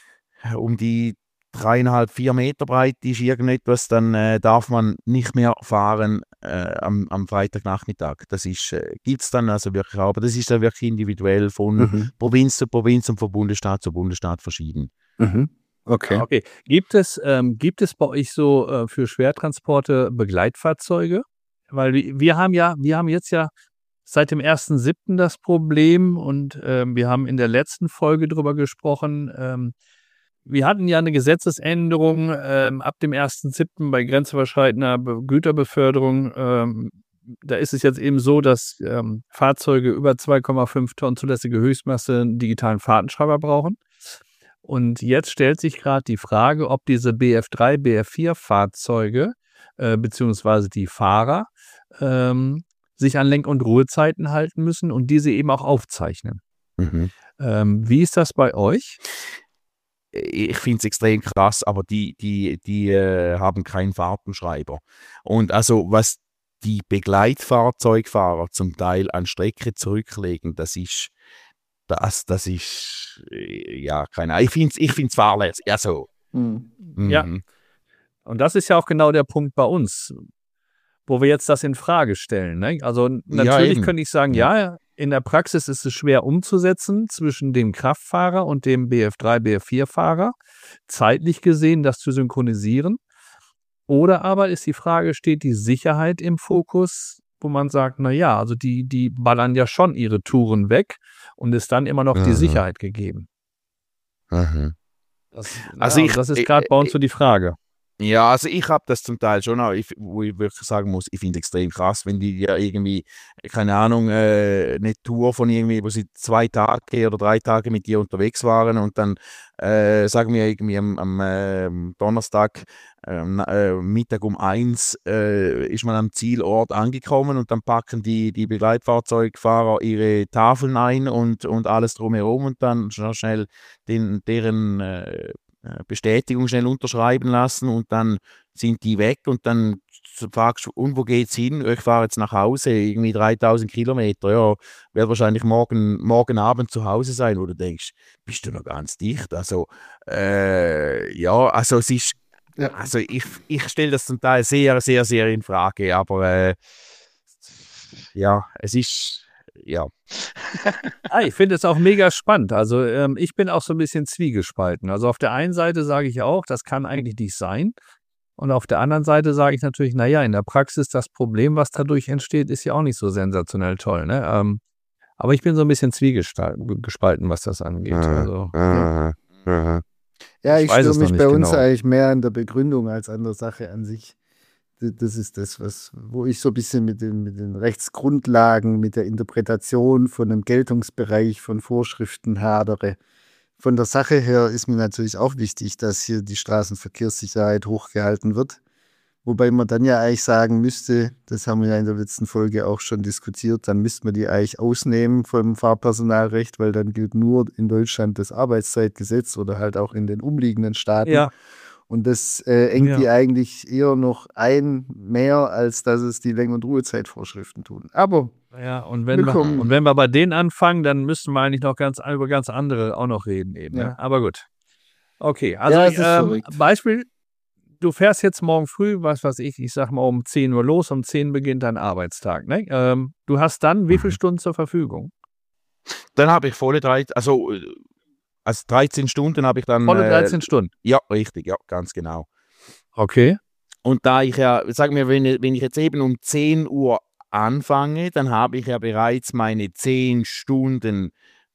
Speaker 3: um die dreieinhalb, vier Meter breit ist irgendetwas, dann äh, darf man nicht mehr fahren äh, am, am Freitagnachmittag. Das ist, äh, gibt es dann also wirklich auch, aber das ist dann wirklich individuell von
Speaker 2: Mhm.
Speaker 3: Provinz zu Provinz und von Bundesstaat zu Bundesstaat verschieden.
Speaker 2: Mhm. Okay.
Speaker 1: Ja, okay. Gibt es, ähm, gibt es bei euch so äh, für Schwertransporte Begleitfahrzeuge? Weil wir wir haben ja, wir haben jetzt ja seit dem ersten siebten das Problem und ähm, wir haben in der letzten Folge drüber gesprochen. Ähm, wir hatten ja eine Gesetzesänderung ähm, ab dem ersten siebten bei grenzüberschreitender Be- Güterbeförderung. Ähm, da ist es jetzt eben so, dass ähm, Fahrzeuge über zwei Komma fünf Tonnen zulässige Höchstmasse einen digitalen Fahrtenschreiber brauchen. Und jetzt stellt sich gerade die Frage, ob diese B F drei, B F vier Fahrzeuge äh, beziehungsweise die Fahrer ähm, sich an Lenk- und Ruhezeiten halten müssen und diese eben auch aufzeichnen.
Speaker 3: Mhm.
Speaker 1: Ähm, wie ist das bei euch?
Speaker 3: Ich finde es extrem krass, aber die, die, die äh, haben keinen Fahrtenschreiber. Und also was die Begleitfahrzeugfahrer zum Teil an Strecke zurücklegen, das ist, das, das ist, äh, ja, keine Ahnung. Ich finde es ich find's fahrlässig. Also,
Speaker 2: Hm.
Speaker 1: Ja.
Speaker 3: mhm.
Speaker 1: Und das ist ja auch genau der Punkt bei uns, wo wir jetzt das in Frage stellen. Ne? Also natürlich
Speaker 3: eben.
Speaker 1: könnte ich sagen,
Speaker 3: Ja.
Speaker 1: ja, in der Praxis ist es schwer umzusetzen zwischen dem Kraftfahrer und dem B F drei, B F vier Fahrer, zeitlich gesehen das zu synchronisieren. Oder aber ist die Frage, steht die Sicherheit im Fokus, wo man sagt, na ja, also die, die ballern ja schon ihre Touren weg und ist dann immer noch die
Speaker 3: Mhm.
Speaker 1: Sicherheit gegeben.
Speaker 3: Mhm.
Speaker 1: Das,
Speaker 3: Also
Speaker 1: ja,
Speaker 3: ich-
Speaker 1: das ist
Speaker 3: ich-
Speaker 1: gerade bei uns so die Frage.
Speaker 3: Ja, also ich habe das zum Teil schon auch, ich, wo ich wirklich sagen muss, ich finde es extrem krass, wenn die ja irgendwie, keine Ahnung, äh, eine Tour von irgendwie, wo sie zwei Tage oder drei Tage mit dir unterwegs waren und dann, äh, sagen wir irgendwie am, am äh, Donnerstag ähm, äh, Mittag um eins äh, ist man am Zielort angekommen und dann packen die, die Begleitfahrzeugfahrer ihre Tafeln ein und, und alles drumherum und dann schon schnell den, deren äh, Bestätigung schnell unterschreiben lassen und dann sind die weg und dann fragst du, und wo geht's hin? Ich fahre jetzt nach Hause, irgendwie dreitausend Kilometer, ja, werde wahrscheinlich morgen, morgen Abend zu Hause sein, wo du denkst, bist du noch ganz dicht? Also, äh, ja, also es ist,
Speaker 2: Ja.
Speaker 3: also ich, ich stelle das zum Teil sehr, sehr, sehr in Frage, aber äh, ja, es ist, ja.
Speaker 1: Ah, ich finde es auch mega spannend. Also ähm, ich bin auch so ein bisschen zwiegespalten. Also auf der einen Seite sage ich auch, das kann eigentlich nicht sein. Und auf der anderen Seite sage ich natürlich, naja, in der Praxis das Problem, was dadurch entsteht, ist ja auch nicht so sensationell toll. Ne? Ähm, aber ich bin so ein bisschen zwiegespalten, was das angeht. Also,
Speaker 3: Äh, äh,
Speaker 2: Ja,
Speaker 1: Ich
Speaker 2: ich
Speaker 1: weiß
Speaker 2: störe
Speaker 1: es noch
Speaker 2: mich
Speaker 1: nicht
Speaker 2: bei uns
Speaker 1: genau.
Speaker 2: eigentlich mehr an der Begründung als an der Sache an sich. D- Das ist das, was, wo ich so ein bisschen mit den, mit den Rechtsgrundlagen, mit der Interpretation von einem Geltungsbereich von Vorschriften hadere. Von der Sache her ist mir natürlich auch wichtig, dass hier die Straßenverkehrssicherheit hochgehalten wird. Wobei man dann ja eigentlich sagen müsste, das haben wir ja in der letzten Folge auch schon diskutiert, dann müsste man die eigentlich ausnehmen vom Fahrpersonalrecht, weil dann gilt nur in Deutschland das Arbeitszeitgesetz oder halt auch in den umliegenden Staaten.
Speaker 1: Ja,
Speaker 2: Und das äh, engt
Speaker 1: Ja.
Speaker 2: die eigentlich eher noch ein, mehr, als dass es die Lenk- und Ruhezeitvorschriften tun. Aber
Speaker 1: ja, und wenn wir,
Speaker 2: Willkommen.
Speaker 1: und wenn wir bei denen anfangen, dann müssten wir eigentlich noch ganz über ganz andere auch noch reden eben.
Speaker 2: Ja.
Speaker 1: Ne? Aber gut. Okay, also
Speaker 2: Ja, es ist
Speaker 1: ähm,
Speaker 2: verrückt.
Speaker 1: Beispiel, du fährst jetzt morgen früh, was weiß ich, ich sag mal um zehn Uhr los, um zehn beginnt dein Arbeitstag. Ne? Ähm, du hast dann wie viele
Speaker 3: Mhm.
Speaker 1: Stunden zur Verfügung?
Speaker 3: Dann habe ich volle drei, also, äh, also dreizehn Stunden habe ich dann.
Speaker 1: Volle
Speaker 3: äh,
Speaker 1: dreizehn Stunden.
Speaker 3: Ja, richtig, ja, ganz genau.
Speaker 1: Okay.
Speaker 3: Und da ich ja, sag mir, wenn, wenn ich jetzt eben um zehn Uhr anfange, dann habe ich ja bereits meine zehn Stunden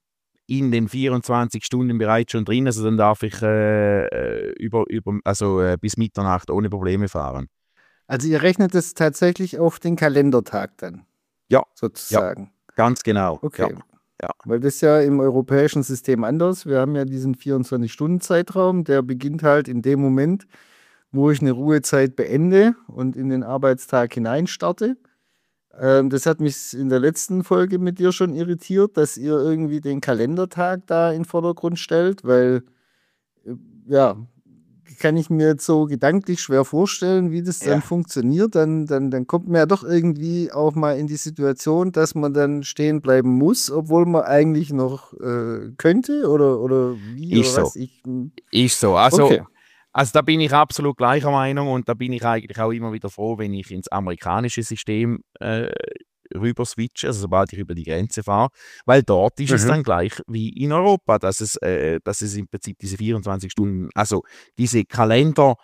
Speaker 3: in den vierundzwanzig Stunden bereits schon drin. Also dann darf ich äh, äh, über, über, also äh, bis Mitternacht ohne Probleme fahren.
Speaker 2: Also ihr rechnet es tatsächlich auf den Kalendertag dann,
Speaker 3: Ja,
Speaker 2: sozusagen.
Speaker 3: ganz genau.
Speaker 2: Okay.
Speaker 3: Ja. Ja.
Speaker 2: Weil das ist ja im europäischen System anders. Wir haben ja diesen vierundzwanzig-Stunden-Zeitraum, der beginnt halt in dem Moment, wo ich eine Ruhezeit beende und in den Arbeitstag hinein starte. Ähm, das hat mich in der letzten Folge mit dir schon irritiert, dass ihr irgendwie den Kalendertag da in den Vordergrund stellt, weil, äh, ja, kann ich mir jetzt so gedanklich schwer vorstellen, wie das dann
Speaker 3: Ja.
Speaker 2: funktioniert. Dann, dann, dann kommt man ja doch irgendwie auch mal in die Situation, dass man dann stehen bleiben muss, obwohl man eigentlich noch äh, könnte oder, oder wie
Speaker 3: Ist
Speaker 2: oder
Speaker 3: so.
Speaker 2: was. Ich, hm,
Speaker 3: Ist so. Also,
Speaker 2: Okay.
Speaker 3: also da bin ich absolut gleicher Meinung und da bin ich eigentlich auch immer wieder froh, wenn ich ins amerikanische System äh, rüber switchen, also sobald ich über die Grenze fahre, weil dort ist
Speaker 2: Mhm.
Speaker 3: es dann gleich wie in Europa, dass es, äh, dass es im Prinzip diese vierundzwanzig Stunden, also diese Kalender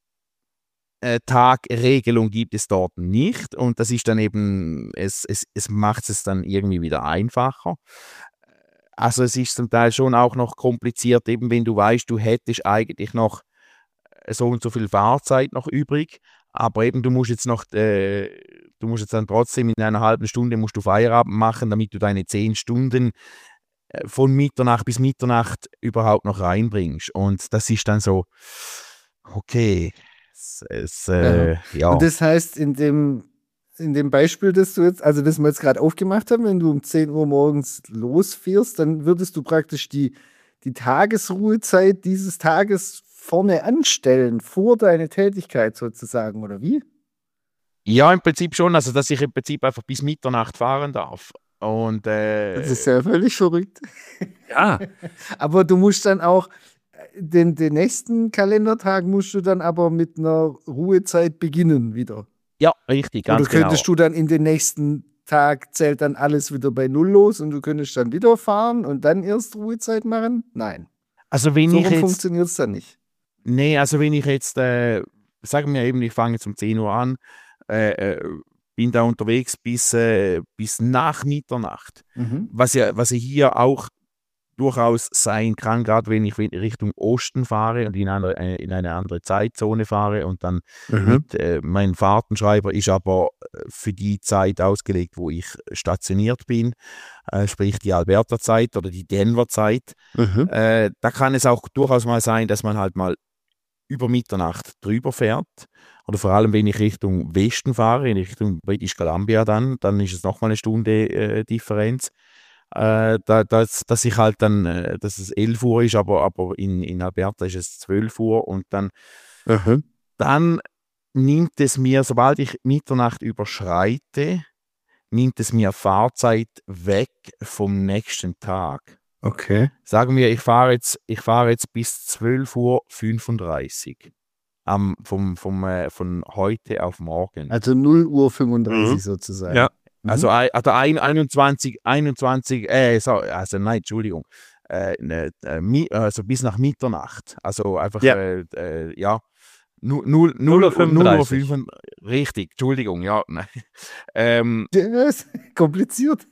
Speaker 3: äh, Tagregelung gibt es dort nicht und das ist dann eben, es, es, es macht es dann irgendwie wieder einfacher. Also es ist zum Teil schon auch noch kompliziert, eben wenn du weißt, du hättest eigentlich noch so und so viel Fahrzeit noch übrig, aber eben du musst jetzt noch, äh, du musst jetzt dann trotzdem in einer halben Stunde musst du Feierabend machen, damit du deine zehn Stunden äh, von Mitternacht bis Mitternacht überhaupt noch reinbringst. Und das ist dann so, okay, es, es, äh, ja.
Speaker 2: Und das heißt, in dem, in dem Beispiel, das du jetzt, also das wir jetzt gerade aufgemacht haben, wenn du um zehn Uhr morgens losfährst, dann würdest du praktisch die, die Tagesruhezeit dieses Tages vorne anstellen, vor deine Tätigkeit sozusagen, oder wie?
Speaker 3: Ja, im Prinzip schon, also dass ich im Prinzip einfach bis Mitternacht fahren darf. Und äh,
Speaker 2: Das ist ja völlig verrückt.
Speaker 1: Ja,
Speaker 2: Aber du musst dann auch, den, den nächsten Kalendertag musst du dann aber mit einer Ruhezeit beginnen wieder.
Speaker 3: ja, richtig, ganz
Speaker 2: Oder könntest
Speaker 3: genau.
Speaker 2: du dann in den nächsten Tag, zählt dann alles wieder bei Null los und du könntest dann wieder fahren und dann erst Ruhezeit machen? Nein.
Speaker 3: Also wenn
Speaker 2: So
Speaker 3: ich
Speaker 2: rum
Speaker 3: jetzt,
Speaker 2: funktioniert es dann nicht.
Speaker 3: nee, also wenn ich jetzt, äh, sagen wir eben, ich fange jetzt um zehn Uhr an, äh, äh, bin da unterwegs bis, äh, bis nach Mitternacht,
Speaker 2: Mhm.
Speaker 3: was ja, was ja hier auch durchaus sein kann, gerade wenn ich Richtung Osten fahre und in eine, äh, in eine andere Zeitzone fahre und dann mit, äh, mein Fahrtenschreiber ist aber äh, für die Zeit ausgelegt, wo ich stationiert bin, äh, sprich die Alberta-Zeit oder die Denver-Zeit.
Speaker 2: Mhm.
Speaker 3: Äh, da kann es auch durchaus mal sein, dass man halt mal über Mitternacht drüber fährt. Oder vor allem, wenn ich Richtung Westen fahre, in Richtung British Columbia dann, dann ist es nochmal eine Stunde äh, Differenz. Äh, da, dass, dass ich halt dann, äh, dass es elf Uhr ist, aber, aber in, in Alberta ist es zwölf Uhr und dann,
Speaker 2: Mhm.
Speaker 3: dann nimmt es mir, sobald ich Mitternacht überschreite, nimmt es mir Fahrzeit weg vom nächsten Tag.
Speaker 2: Okay.
Speaker 3: Sagen wir, ich fahre jetzt, ich fahre jetzt bis zwölf Uhr fünfunddreißig am, vom, vom, äh, von heute auf morgen.
Speaker 2: Also null Uhr fünfunddreißig
Speaker 3: Mhm.
Speaker 2: sozusagen.
Speaker 1: Ja.
Speaker 2: Mhm.
Speaker 3: Also, ein- also ein- einundzwanzig, einundzwanzig, äh, so, also nein, Entschuldigung, äh, ne, äh, mi- also bis nach Mitternacht. Also einfach,
Speaker 1: Ja.
Speaker 3: äh, äh, ja, null Uhr
Speaker 1: null Uhr fünfunddreißig.
Speaker 3: fünfunddreißig. Richtig, Entschuldigung, ja. nein. ähm,
Speaker 2: Ja, ist kompliziert.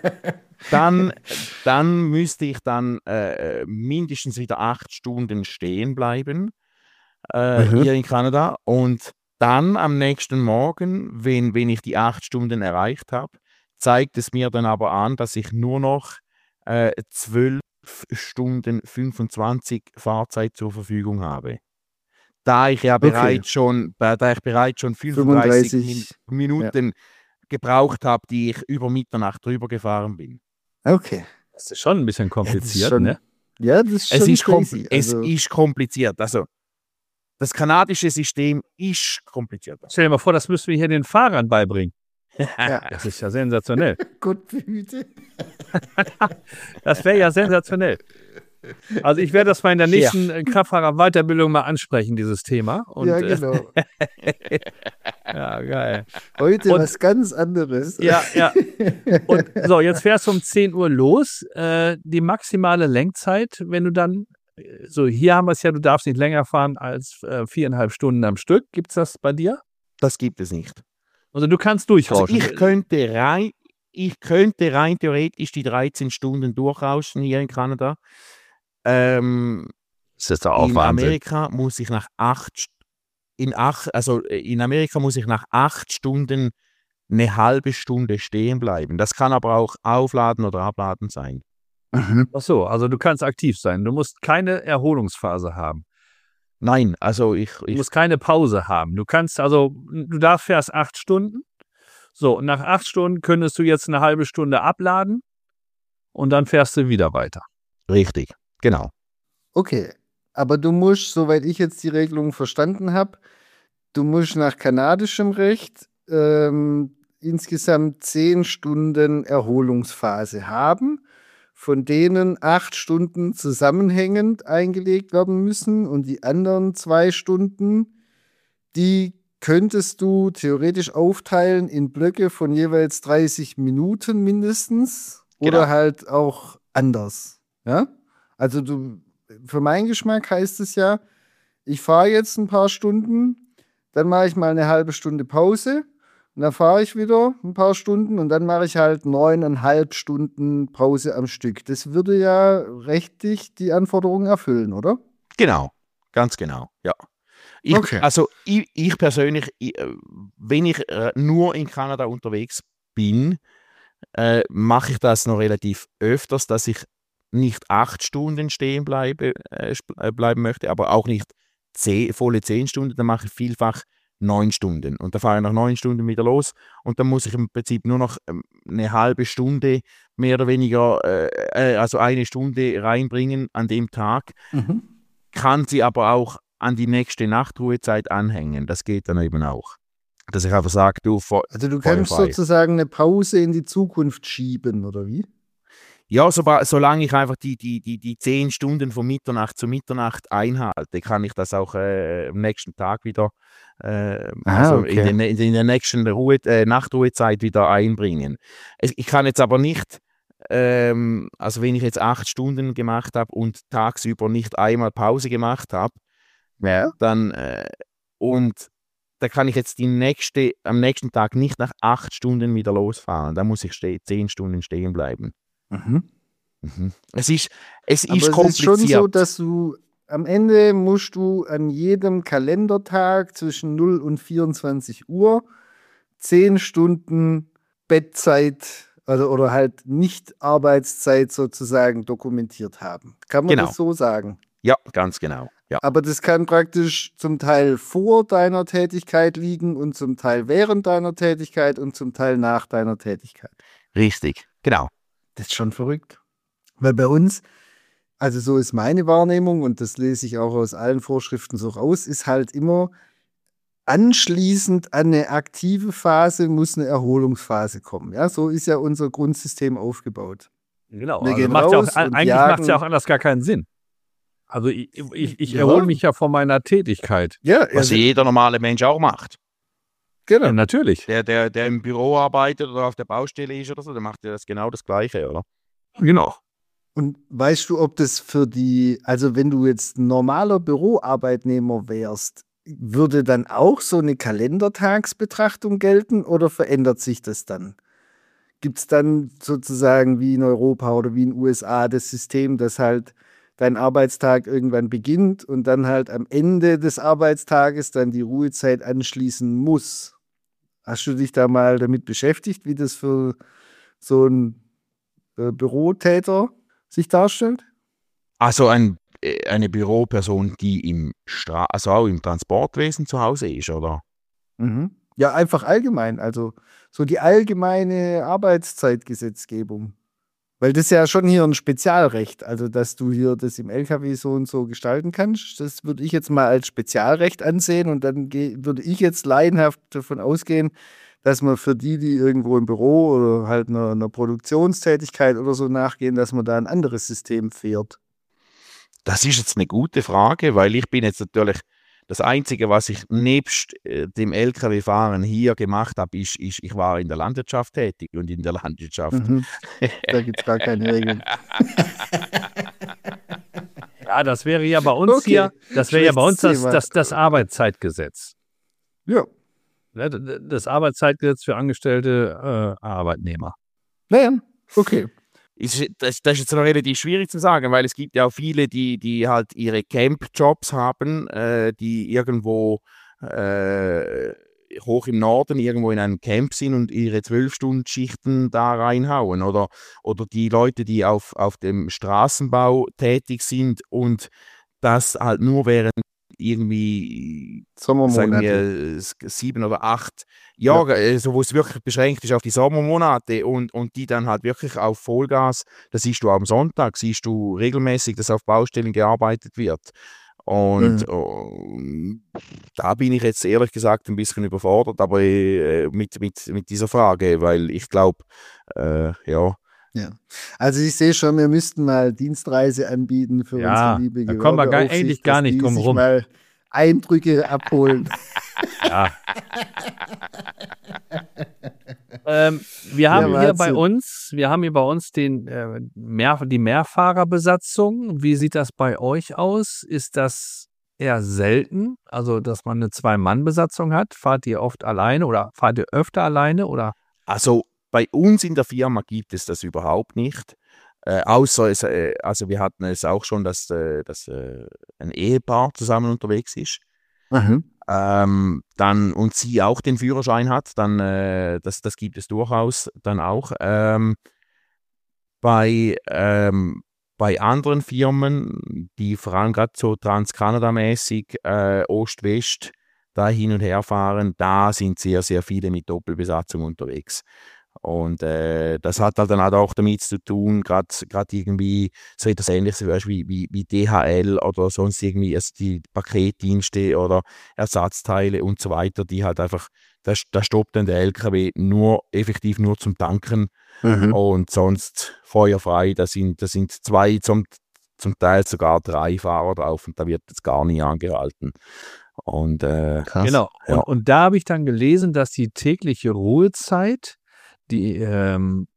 Speaker 3: dann, dann müsste ich dann äh, äh, mindestens wieder acht Stunden stehen bleiben äh,
Speaker 2: Mhm.
Speaker 3: hier in Kanada und dann am nächsten Morgen, wenn, wenn ich die acht Stunden erreicht habe, zeigt es mir dann aber an, dass ich nur noch äh, zwölf Stunden fünfundzwanzig Fahrzeit zur Verfügung habe. Da ich ja
Speaker 2: Okay.
Speaker 3: bereits schon, da ich bereits schon fünfunddreißig Min
Speaker 2: fünfunddreißig.
Speaker 3: Minuten gebraucht habe, die ich über Mitternacht drüber gefahren bin.
Speaker 2: Okay.
Speaker 1: das ist schon ein bisschen
Speaker 2: Das ist
Speaker 1: kompliziert,
Speaker 2: schon,
Speaker 1: ne?
Speaker 2: ja, das ist
Speaker 3: Es
Speaker 2: schon
Speaker 3: ist, kompl
Speaker 2: crazy.
Speaker 3: es
Speaker 2: Also,
Speaker 3: ist kompliziert. Also, das kanadische System ist kompliziert.
Speaker 1: Stell dir mal vor, das müssen wir hier den Fahrern beibringen.
Speaker 2: ja,
Speaker 1: Das ist ja sensationell.
Speaker 2: Gott behüte.
Speaker 1: Das wäre ja sensationell. Also ich werde das mal in der
Speaker 3: Ja.
Speaker 1: nächsten äh, Kraftfahrer-Weiterbildung mal ansprechen, dieses Thema. Und,
Speaker 2: Ja,
Speaker 1: äh,
Speaker 2: genau.
Speaker 1: ja, geil.
Speaker 2: Heute
Speaker 1: Und-
Speaker 2: was ganz anderes.
Speaker 1: Ja, ja. Und so, jetzt fährst du um zehn Uhr los. Äh, die maximale Lenkzeit, wenn du dann, äh, so hier haben wir es ja, du darfst nicht länger fahren als äh, viereinhalb Stunden am Stück. Gibt es das bei dir?
Speaker 3: Das gibt es nicht.
Speaker 1: Also du kannst
Speaker 3: Also
Speaker 1: durchrauschen.
Speaker 3: ich könnte rein, ich könnte rein theoretisch die dreizehn Stunden durchrauschen hier in Kanada. Ähm,
Speaker 1: das ist doch auch
Speaker 3: in
Speaker 1: Wahnsinn.
Speaker 3: Amerika muss ich nach acht, St- in acht, also äh, in Amerika muss ich nach acht Stunden eine halbe Stunde stehen bleiben. Das kann aber auch aufladen oder abladen sein.
Speaker 2: Mhm.
Speaker 1: Ach so, also du kannst aktiv sein. Du musst keine Erholungsphase haben.
Speaker 3: Nein, also ich,
Speaker 1: Du
Speaker 3: ich
Speaker 1: musst keine Pause haben. Du kannst also, du darfst fährst acht Stunden. So, und nach acht Stunden könntest du jetzt eine halbe Stunde abladen und dann fährst du wieder weiter.
Speaker 3: richtig, genau.
Speaker 2: Okay, aber du musst, soweit ich jetzt die Regelung verstanden habe, du musst nach kanadischem Recht ähm, insgesamt zehn Stunden Erholungsphase haben, von denen acht Stunden zusammenhängend eingelegt werden müssen und die anderen zwei Stunden, die könntest du theoretisch aufteilen in Blöcke von jeweils dreißig Minuten mindestens oder
Speaker 3: Genau.
Speaker 2: halt auch anders. Ja? Also du, für meinen Geschmack heißt es ja, ich fahre jetzt ein paar Stunden, dann mache ich mal eine halbe Stunde Pause und dann fahre ich wieder ein paar Stunden und dann mache ich halt neuneinhalb Stunden Pause am Stück. Das würde ja rechtlich die Anforderungen erfüllen, oder?
Speaker 3: Genau, ganz genau, ja. Ich,
Speaker 2: Okay.
Speaker 3: Also ich, ich persönlich, ich, äh, wenn ich äh, nur in Kanada unterwegs bin, äh, mache ich das noch relativ öfters, dass ich nicht acht Stunden stehen bleibe, äh, sp- äh, bleiben möchte, aber auch nicht zehn, volle zehn Stunden, dann mache ich vielfach neun Stunden. Und dann fahre ich nach neun Stunden wieder los und dann muss ich im Prinzip nur noch ähm, eine halbe Stunde mehr oder weniger, äh, äh, also eine Stunde reinbringen an dem Tag,
Speaker 2: Mhm.
Speaker 3: kann sie aber auch an die nächste Nachtruhezeit anhängen. Das geht dann eben auch. Dass ich einfach sage, du, Fe-
Speaker 2: Also du
Speaker 3: Feuer
Speaker 2: kannst
Speaker 3: frei.
Speaker 2: sozusagen eine Pause in die Zukunft schieben, oder wie?
Speaker 3: Ja, so, solange ich einfach die, die, die, die zehn Stunden von Mitternacht zu Mitternacht einhalte, kann ich das auch äh, am nächsten Tag wieder, äh,
Speaker 2: Ah,
Speaker 3: also
Speaker 2: okay.
Speaker 3: in, den, in, in der nächsten Ruhe, äh, Nachtruhezeit wieder einbringen. Es, ich kann jetzt aber nicht, ähm, also wenn ich jetzt acht Stunden gemacht habe und tagsüber nicht einmal Pause gemacht habe,
Speaker 2: Ja.
Speaker 3: dann äh, und da kann ich jetzt die nächste, am nächsten Tag nicht nach acht Stunden wieder losfahren. Da muss ich ste- zehn Stunden stehen bleiben.
Speaker 2: Mhm.
Speaker 3: Mhm. Es ist, es
Speaker 2: Aber
Speaker 3: ist
Speaker 2: es ist schon so,
Speaker 3: kompliziert.
Speaker 2: dass du am Ende musst du an jedem Kalendertag zwischen null und vierundzwanzig Uhr zehn Stunden Bettzeit also, oder halt Nicht-Arbeitszeit sozusagen dokumentiert haben. Kann man
Speaker 3: Genau.
Speaker 2: das so sagen?
Speaker 3: Ja, ganz genau. Ja,
Speaker 2: Aber das kann praktisch zum Teil vor deiner Tätigkeit liegen und zum Teil während deiner Tätigkeit und zum Teil nach deiner Tätigkeit.
Speaker 3: richtig. Genau.
Speaker 2: Das ist schon verrückt. Weil bei uns, also so ist meine Wahrnehmung und das lese ich auch aus allen Vorschriften so raus, ist halt immer anschließend an eine aktive Phase muss eine Erholungsphase kommen. Ja, so ist ja unser Grundsystem aufgebaut.
Speaker 1: Genau.
Speaker 2: Wir
Speaker 1: Also
Speaker 2: gehen
Speaker 1: macht ja auch,
Speaker 2: raus und
Speaker 1: eigentlich macht es ja
Speaker 2: jagen.
Speaker 1: auch anders gar keinen Sinn. Also ich, ich, ich
Speaker 2: Ja.
Speaker 1: erhole mich ja von meiner Tätigkeit.
Speaker 2: Ja,
Speaker 3: Was
Speaker 2: also,
Speaker 3: jeder normale Mensch auch macht.
Speaker 2: genau.
Speaker 1: Ja, natürlich.
Speaker 3: Der, der, der im Büro arbeitet oder auf der Baustelle ist oder so, der macht ja das genau das Gleiche, oder?
Speaker 1: Genau.
Speaker 2: Und weißt du, ob das für die, also wenn du jetzt ein normaler Büroarbeitnehmer wärst, würde dann auch so eine Kalendertagsbetrachtung gelten oder verändert sich das dann? Gibt es dann sozusagen wie in Europa oder wie in den U S A das System, dass halt dein Arbeitstag irgendwann beginnt und dann halt am Ende des Arbeitstages dann die Ruhezeit anschließen muss? Hast du dich da mal damit beschäftigt, wie das für so ein äh, Bürotäter sich darstellt?
Speaker 3: Also ein, äh, eine Büroperson, die im Stra also auch im Transportwesen zu Hause ist, oder?
Speaker 2: Mhm. Ja, einfach allgemein, also so die allgemeine Arbeitszeitgesetzgebung. Weil das ist ja schon hier ein Spezialrecht, also dass du hier das im L K W so und so gestalten kannst. Das würde ich jetzt mal als Spezialrecht ansehen und dann geh- würde ich jetzt laienhaft davon ausgehen, dass man für die, die irgendwo im Büro oder halt einer, einer Produktionstätigkeit oder so nachgehen, dass man da ein anderes System fährt.
Speaker 3: Das ist jetzt eine gute Frage, weil ich bin jetzt natürlich, das Einzige, was ich nebst äh, dem L K W-Fahren hier gemacht habe, ist, ist, ich war in der Landwirtschaft tätig und in der Landwirtschaft.
Speaker 2: Mhm. Da gibt es gar keine Regeln.
Speaker 1: Ja, das wäre ja bei uns
Speaker 2: Okay,
Speaker 1: hier, das wäre ja bei uns
Speaker 2: schlechtes
Speaker 1: das,
Speaker 2: Thema.
Speaker 1: das, das Arbeitszeitgesetz.
Speaker 2: Ja,
Speaker 1: Ne, d- d- Das Arbeitszeitgesetz für angestellte äh, Arbeitnehmer.
Speaker 2: naja, okay.
Speaker 3: Ist, das, das ist jetzt noch relativ schwierig zu sagen, weil es gibt ja auch viele, die, die halt ihre Camp-Jobs haben, äh, die irgendwo äh, hoch im Norden irgendwo in einem Camp sind und ihre zwölf-Stunden-Schichten da reinhauen. Oder, oder die Leute, die auf, auf dem Straßenbau tätig sind und das halt nur während irgendwie, sagen
Speaker 2: Sommermonate.
Speaker 3: wir, s- sieben oder acht Jahre, äh, so, wo es wirklich beschränkt ist auf die Sommermonate und, und die dann halt wirklich auf Vollgas, das siehst du am Sonntag, siehst du regelmäßig, dass auf Baustellen gearbeitet wird. Und
Speaker 2: Mhm.
Speaker 3: äh, da bin ich jetzt ehrlich gesagt ein bisschen überfordert, aber äh, mit, mit, mit dieser Frage, weil ich glaube, äh, ja,
Speaker 2: Ja. Also ich sehe schon, wir müssten mal Dienstreise anbieten für
Speaker 1: Ja,
Speaker 2: unsere liebe
Speaker 1: da kommen wir gar-
Speaker 2: Gewerbeaufsicht,
Speaker 1: eigentlich gar
Speaker 2: dass
Speaker 1: nicht
Speaker 2: die
Speaker 1: drum
Speaker 2: sich
Speaker 1: rum.
Speaker 2: mal Eindrücke abholen.
Speaker 1: Ja. ähm, wir haben
Speaker 2: Ja,
Speaker 1: hier bei
Speaker 2: Wahnsinn.
Speaker 1: uns, wir haben hier bei uns den, äh, mehr, die Mehrfahrerbesatzung. Wie sieht das bei euch aus? Ist das eher selten, also dass man eine Zwei-Mann-Besatzung hat? Fahrt ihr oft alleine oder fahrt ihr öfter alleine? Oder?
Speaker 3: Also bei uns in der Firma gibt es das überhaupt nicht. Äh, außer es, äh, also wir hatten es auch schon, dass, äh, dass äh, ein Ehepaar zusammen unterwegs ist.
Speaker 2: Mhm.
Speaker 3: Ähm, dann und sie auch den Führerschein hat, dann äh, das, das gibt es durchaus dann auch. Ähm, bei, ähm, bei anderen Firmen, die vor allem gerade so Trans-Kanada-mäßig äh, Ost-West da hin und her fahren, da sind sehr, sehr viele mit Doppelbesatzung unterwegs. Und äh, das hat halt dann auch damit zu tun, gerade irgendwie so etwas Ähnliches weißt, wie, wie, wie D H L oder sonst irgendwie also die Paketdienste oder Ersatzteile und so weiter, die halt einfach, da, da stoppt dann der L K W nur effektiv nur zum Tanken
Speaker 2: Mhm.
Speaker 3: und sonst feuerfrei. Da sind, da sind zwei, zum, zum Teil sogar drei Fahrer drauf und da wird jetzt gar nie angehalten. Und äh,
Speaker 2: Krass.
Speaker 1: Genau.
Speaker 3: Ja.
Speaker 1: Und, und da habe ich dann gelesen, dass die tägliche Ruhezeit, die, ähm,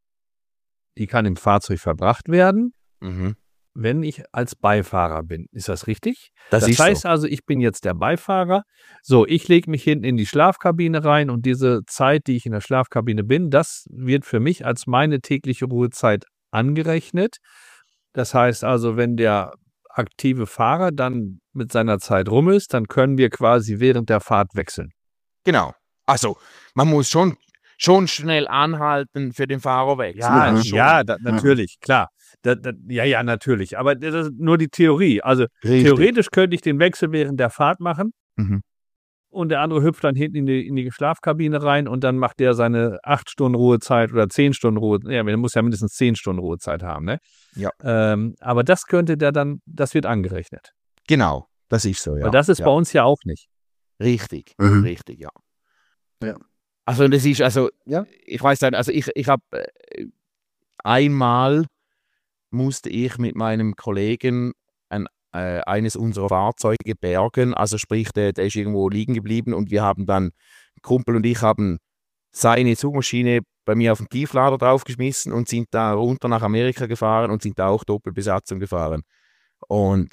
Speaker 1: die kann im Fahrzeug verbracht werden,
Speaker 3: mhm.
Speaker 1: wenn ich als Beifahrer bin. Ist das richtig?
Speaker 3: das,
Speaker 1: Das
Speaker 3: ist
Speaker 1: heißt
Speaker 3: so.
Speaker 1: also, ich bin jetzt der Beifahrer. So, ich lege mich hinten in die Schlafkabine rein und diese Zeit, die ich in der Schlafkabine bin, das wird für mich als meine tägliche Ruhezeit angerechnet. Das heißt also, wenn der aktive Fahrer dann mit seiner Zeit rum ist, dann können wir quasi während der Fahrt wechseln.
Speaker 3: Genau. Also man muss schon, schon schnell anhalten für den Fahrerwechsel.
Speaker 1: Ja,
Speaker 3: Das schon.
Speaker 1: ja, da, natürlich, klar. Da, da, ja, ja, natürlich. Aber das ist nur die Theorie. Also
Speaker 3: Richtig.
Speaker 1: theoretisch könnte ich den Wechsel während der Fahrt machen
Speaker 3: Mhm.
Speaker 1: und der andere hüpft dann hinten in die, in die Schlafkabine rein und dann macht der seine acht Stunden Ruhezeit oder zehn Stunden Ruhezeit. Ja, der muss ja mindestens zehn Stunden Ruhezeit haben, ne?
Speaker 3: Ja.
Speaker 1: Ähm, aber das könnte der dann, das wird angerechnet.
Speaker 3: Genau, das ist so, ja.
Speaker 1: Weil das ist
Speaker 3: ja.
Speaker 1: bei uns ja auch nicht.
Speaker 3: Richtig,
Speaker 2: Mhm.
Speaker 3: richtig, ja.
Speaker 2: Ja.
Speaker 3: Also das ist, also,
Speaker 2: Ja.
Speaker 3: ich weiß nicht, also ich, ich habe äh, einmal musste ich mit meinem Kollegen ein, äh, eines unserer Fahrzeuge bergen, also sprich, der, der ist irgendwo liegen geblieben und wir haben dann, Kumpel und ich haben seine Zugmaschine bei mir auf den Tieflader draufgeschmissen und sind da runter nach Amerika gefahren und sind da auch Doppelbesatzung gefahren. Und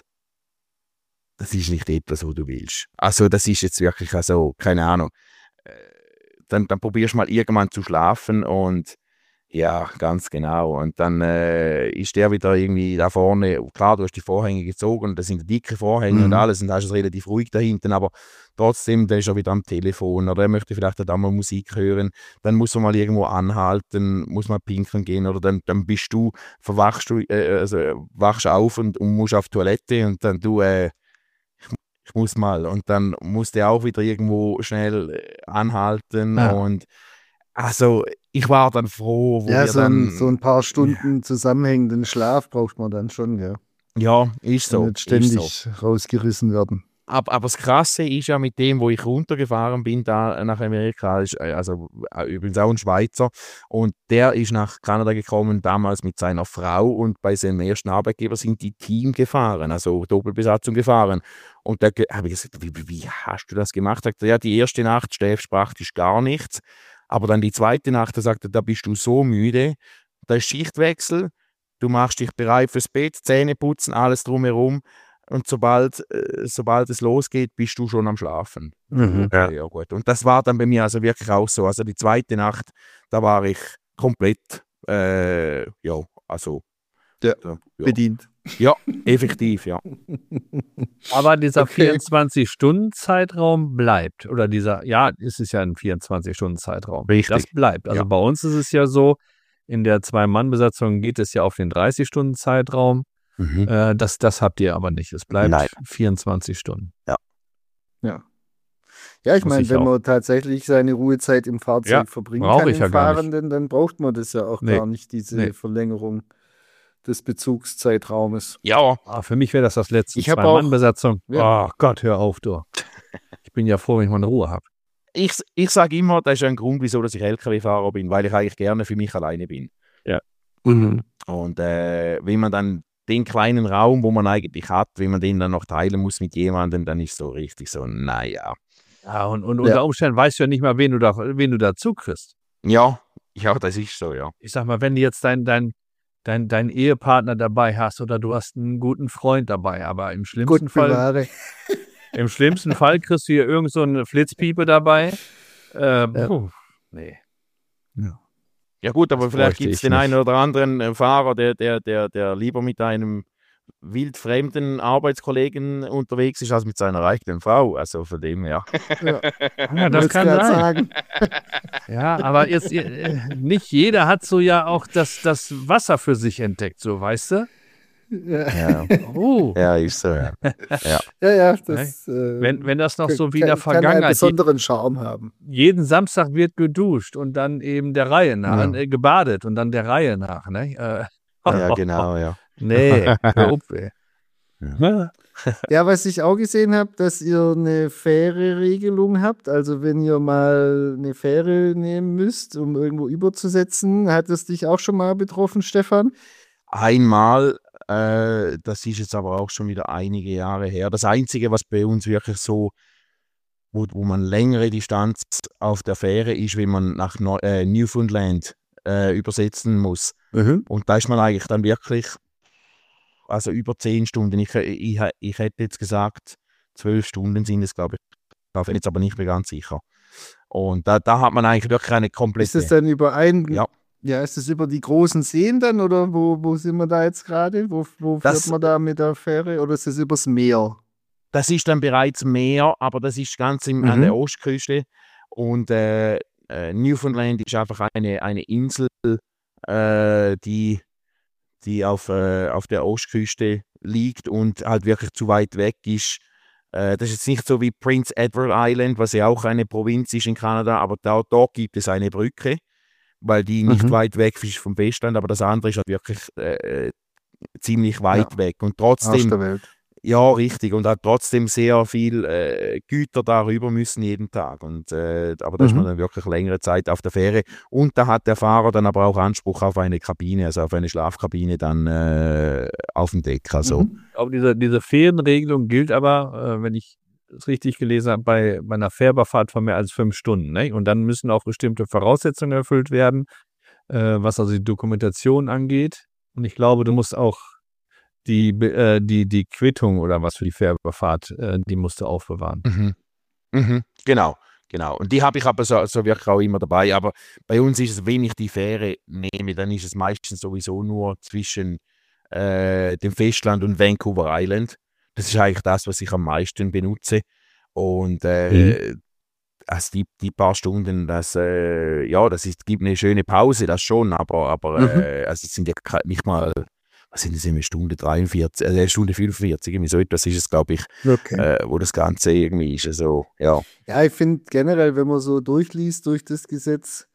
Speaker 3: das ist nicht etwas, was du willst. Also das ist jetzt wirklich, also, keine Ahnung. Äh, Dann, dann probierst du mal irgendwann zu schlafen und ja, ganz genau. Und dann äh, ist der wieder irgendwie da vorne, klar, du hast die Vorhänge gezogen und das sind dicke Vorhänge
Speaker 2: Mhm.
Speaker 3: und alles und da ist es relativ ruhig da hinten, aber trotzdem, da ist er wieder am Telefon oder er möchte vielleicht auch mal Musik hören, dann muss er mal irgendwo anhalten, muss mal pinkeln gehen oder dann, dann bist du, verwachst du, äh, also wachst auf und, und musst auf die Toilette und dann du, äh, ich muss mal und dann muss der auch wieder irgendwo schnell äh, anhalten
Speaker 2: Ja.
Speaker 3: und also ich war dann froh, wo
Speaker 2: Ja,
Speaker 3: wir
Speaker 2: so
Speaker 3: dann
Speaker 2: ein, so ein paar Stunden zusammenhängenden Schlaf braucht man dann schon, ja.
Speaker 3: ja, ist so,
Speaker 2: Und nicht
Speaker 3: ist
Speaker 2: ständig
Speaker 3: so.
Speaker 2: rausgerissen werden.
Speaker 3: Aber, aber das Krasse ist ja mit dem, wo ich runtergefahren bin da nach Amerika, ist, äh, also äh, übrigens auch ein Schweizer und der ist nach Kanada gekommen, damals mit seiner Frau und bei seinem ersten Arbeitgeber sind die Team gefahren, also Doppelbesatzung gefahren. Und da habe ich gesagt, wie, wie, wie hast du das gemacht? Sagt er, ja, die erste Nacht schläfst praktisch gar nichts, aber dann die zweite Nacht, da sagt er, da bist du so müde, da ist Schichtwechsel, du machst dich bereit fürs Bett, Zähne putzen, alles drumherum. Und sobald, äh, sobald es losgeht, bist du schon am Schlafen.
Speaker 2: Mhm.
Speaker 3: Okay, ja. gut. Und das war dann bei mir also wirklich auch so. Also die zweite Nacht, da war ich komplett, äh, ja, also
Speaker 2: Ja,
Speaker 3: ja,
Speaker 2: bedient.
Speaker 3: ja, effektiv, ja.
Speaker 1: Aber dieser
Speaker 2: Okay.
Speaker 1: vierundzwanzig-Stunden-Zeitraum bleibt. Oder dieser, ja, es ist ja ein vierundzwanzig-Stunden-Zeitraum.
Speaker 3: Richtig.
Speaker 1: Das bleibt. Also
Speaker 3: Ja.
Speaker 1: bei uns ist es ja so, in der Zwei-Mann-Besatzung geht es ja auf den dreißig-Stunden-Zeitraum.
Speaker 3: Mhm.
Speaker 1: Äh, das, das habt ihr aber nicht. Es bleibt
Speaker 3: Nein.
Speaker 1: vierundzwanzig Stunden.
Speaker 2: Ja. Ja, ich
Speaker 1: Muss
Speaker 2: meine,
Speaker 1: ich
Speaker 2: wenn
Speaker 1: auch.
Speaker 2: man tatsächlich seine Ruhezeit im Fahrzeug
Speaker 1: Ja,
Speaker 2: verbringen
Speaker 1: brauche
Speaker 2: kann,
Speaker 1: ich
Speaker 2: im
Speaker 1: ja gar nicht.
Speaker 2: Fahrenden, dann braucht man das ja auch
Speaker 1: Nee.
Speaker 2: gar nicht, diese
Speaker 1: Nee.
Speaker 2: Verlängerung des Bezugszeitraumes.
Speaker 3: Ja,
Speaker 1: Ah, für mich wäre das das letzte.
Speaker 2: Ich hab auch-
Speaker 1: Zwei-Mann-Besatzung.
Speaker 2: Ja.
Speaker 1: Oh Gott, hör auf, du. Ich bin ja froh, wenn ich mal eine Ruhe habe.
Speaker 3: ich, ich sage immer, das ist ein Grund, wieso dass ich L K W-Fahrer bin, weil ich eigentlich gerne für mich alleine bin.
Speaker 2: Mhm.
Speaker 3: Und äh, wenn man dann den kleinen Raum, wo man eigentlich hat, wenn man den dann noch teilen muss mit jemandem, dann ist so richtig so, naja.
Speaker 1: Ja, und, und unter Umständen weißt du ja nicht mal, wen du da, wen du dazu kriegst.
Speaker 3: Ja, ja, das ist so, ja.
Speaker 1: Ich sag mal, wenn du jetzt dein, dein, dein, dein Ehepartner dabei hast oder du hast einen guten Freund dabei, aber im schlimmsten
Speaker 2: Gut
Speaker 1: Fall,
Speaker 2: bewahre.
Speaker 1: im schlimmsten Fall kriegst du hier irgend so eine Flitzpiepe dabei. Ähm,
Speaker 2: Ja.
Speaker 1: puh, nee.
Speaker 2: Ja.
Speaker 3: Ja gut, aber
Speaker 1: Das
Speaker 3: vielleicht
Speaker 1: bräuchte
Speaker 3: gibt es
Speaker 1: ich
Speaker 3: den
Speaker 1: nicht.
Speaker 3: einen oder anderen äh, Fahrer, der, der, der, der lieber mit einem wildfremden Arbeitskollegen unterwegs ist, als mit seiner eigenen Frau. Also von dem her.
Speaker 2: Ja.
Speaker 1: Ja, das
Speaker 2: Wollt's
Speaker 1: kann
Speaker 2: grad
Speaker 1: sein.
Speaker 2: sagen.
Speaker 1: Ja, aber jetzt, äh, nicht jeder hat so ja auch das, das Wasser für sich entdeckt, so, weißt du?
Speaker 2: Ja,
Speaker 3: Ja,
Speaker 1: Oh,
Speaker 3: ja ist so, ja. ja.
Speaker 2: ja, ja das äh,
Speaker 1: wenn, wenn das noch
Speaker 2: kann-
Speaker 1: so wie in der
Speaker 2: kann, kann einen
Speaker 1: Vergangenheit, je,
Speaker 2: besonderen Charme haben.
Speaker 1: jeden Samstag wird geduscht und dann eben der Reihe nach,
Speaker 2: Ja.
Speaker 1: äh, gebadet und dann der Reihe nach, ne? Äh,
Speaker 3: Ja, genau, ja.
Speaker 1: Nee, hör auf, ey.
Speaker 3: Ja.
Speaker 2: Ja, was ich auch gesehen habe, dass ihr eine faire Regelung habt. Also wenn ihr mal eine Fähre nehmen müsst, um irgendwo überzusetzen, hat es dich auch schon mal betroffen, Stefan?
Speaker 3: Einmal, äh, das ist jetzt aber auch schon wieder einige Jahre her. Das Einzige, was bei uns wirklich so, wo, wo man längere Distanz auf der Fähre ist, wenn man nach Neu äh, Newfoundland äh, übersetzen muss.
Speaker 2: Mhm.
Speaker 3: Und da ist man eigentlich dann wirklich, also über zehn Stunden. Ich, ich, ich hätte jetzt gesagt, zwölf Stunden sind es, glaube ich. Da bin ich jetzt aber nicht mehr ganz sicher. Und da, da hat man eigentlich wirklich eine komplette...
Speaker 2: Ist es dann über ein,
Speaker 3: Ja.
Speaker 2: ja, ist es über die großen Seen dann oder wo, wo sind wir da jetzt gerade? Wo, wo
Speaker 3: Das-
Speaker 2: fährt man da mit der Fähre oder ist es übers Meer?
Speaker 3: Das ist dann bereits Meer, aber das ist ganz im, an
Speaker 2: Mhm.
Speaker 3: der Ostküste. Und äh, äh, Newfoundland ist einfach eine, eine Insel, äh, die, die auf, äh, auf der Ostküste liegt und halt wirklich zu weit weg ist. Äh, das ist jetzt nicht so wie Prince Edward Island, was ja auch eine Provinz ist in Kanada, aber da, dort gibt es eine Brücke, weil die nicht
Speaker 2: Mhm.
Speaker 3: weit weg ist vom Festland, aber das andere ist halt wirklich äh, ziemlich weit
Speaker 2: Ja.
Speaker 3: weg. Und
Speaker 2: Arsch
Speaker 3: trotzdem...
Speaker 2: der Welt.
Speaker 3: Ja, richtig. Und hat trotzdem sehr viel äh, Güter darüber müssen jeden Tag. Und, äh, aber da ist man
Speaker 2: Mhm.
Speaker 3: dann wirklich längere Zeit auf der Fähre. Und da hat der Fahrer dann aber auch Anspruch auf eine Kabine, also auf eine Schlafkabine dann äh, auf dem Deck. Also,
Speaker 2: Mhm.
Speaker 1: Ich glaube, diese, diese Ferienregelung gilt aber, äh, wenn ich es richtig gelesen habe, bei, bei einer Fährbarfahrt von mehr als fünf Stunden. Ne? Und dann müssen auch bestimmte Voraussetzungen erfüllt werden, äh, was also die Dokumentation angeht. Und ich glaube, du musst auch die, äh, die, die Quittung oder was für die Fährbarfahrt, äh, die musst du aufbewahren.
Speaker 3: mhm. Mhm. Genau, genau. Und die habe ich aber so, so wirklich auch immer dabei. Aber bei uns ist es, wenn ich die Fähre nehme, dann ist es meistens sowieso nur zwischen äh, dem Festland und Vancouver Island. Das ist eigentlich das, was ich am meisten benutze. Und äh, also die, die paar Stunden, das, äh, ja, das ist, gibt eine schöne Pause, das schon, aber, aber
Speaker 2: Mhm.
Speaker 3: äh, also es sind ja ke- nicht mal, was sind das, eine Stunde dreiundvierzig, äh, eine Stunde fünfundvierzig, irgendwie so etwas ist es, glaube ich,
Speaker 2: Okay.
Speaker 3: äh, wo das Ganze irgendwie ist. Also, ja.
Speaker 2: Ja, ich finde generell, wenn man so durchliest durch das Gesetz,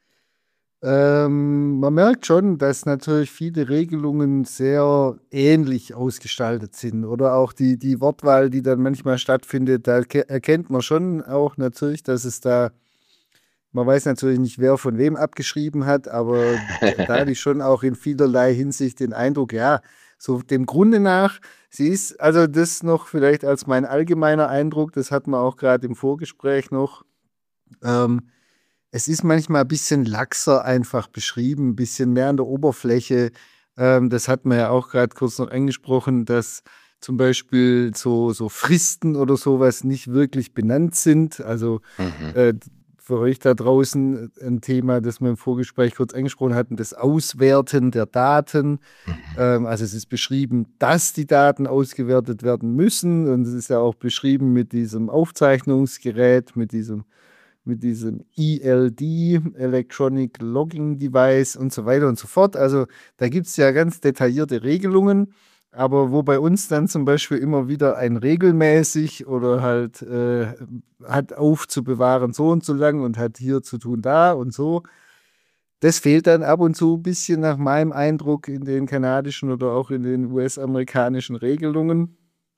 Speaker 2: ähm, man merkt schon, dass natürlich viele Regelungen sehr ähnlich ausgestaltet sind. Oder auch die, die Wortwahl, die dann manchmal stattfindet, da erke- erkennt man schon auch natürlich, dass es da, man weiß natürlich nicht, wer von wem abgeschrieben hat, aber da hatte ich schon auch in vielerlei Hinsicht den Eindruck, ja, so dem Grunde nach, sie ist, also das noch vielleicht als mein allgemeiner Eindruck, das hat man auch gerade im Vorgespräch noch, ähm, es ist manchmal ein bisschen laxer einfach beschrieben, ein bisschen mehr an der Oberfläche. Ähm, das hat man ja auch gerade kurz noch angesprochen, dass zum Beispiel so, so Fristen oder sowas nicht wirklich benannt sind. Also
Speaker 3: Mhm.
Speaker 2: äh, für euch da draußen ein Thema, das wir im Vorgespräch kurz angesprochen hatten, das Auswerten der Daten.
Speaker 3: Mhm.
Speaker 2: Ähm, also es ist beschrieben, dass die Daten ausgewertet werden müssen und es ist ja auch beschrieben mit diesem Aufzeichnungsgerät, mit diesem, mit diesem E L D, Electronic Logging Device und so weiter und so fort. Also da gibt es ja ganz detaillierte Regelungen. Aber wo bei uns dann zum Beispiel immer wieder ein regelmäßig oder halt äh, hat aufzubewahren so und so lang und hat hier zu tun da und so, das fehlt dann ab und zu ein bisschen nach meinem Eindruck in den kanadischen oder auch in den U S-amerikanischen Regelungen.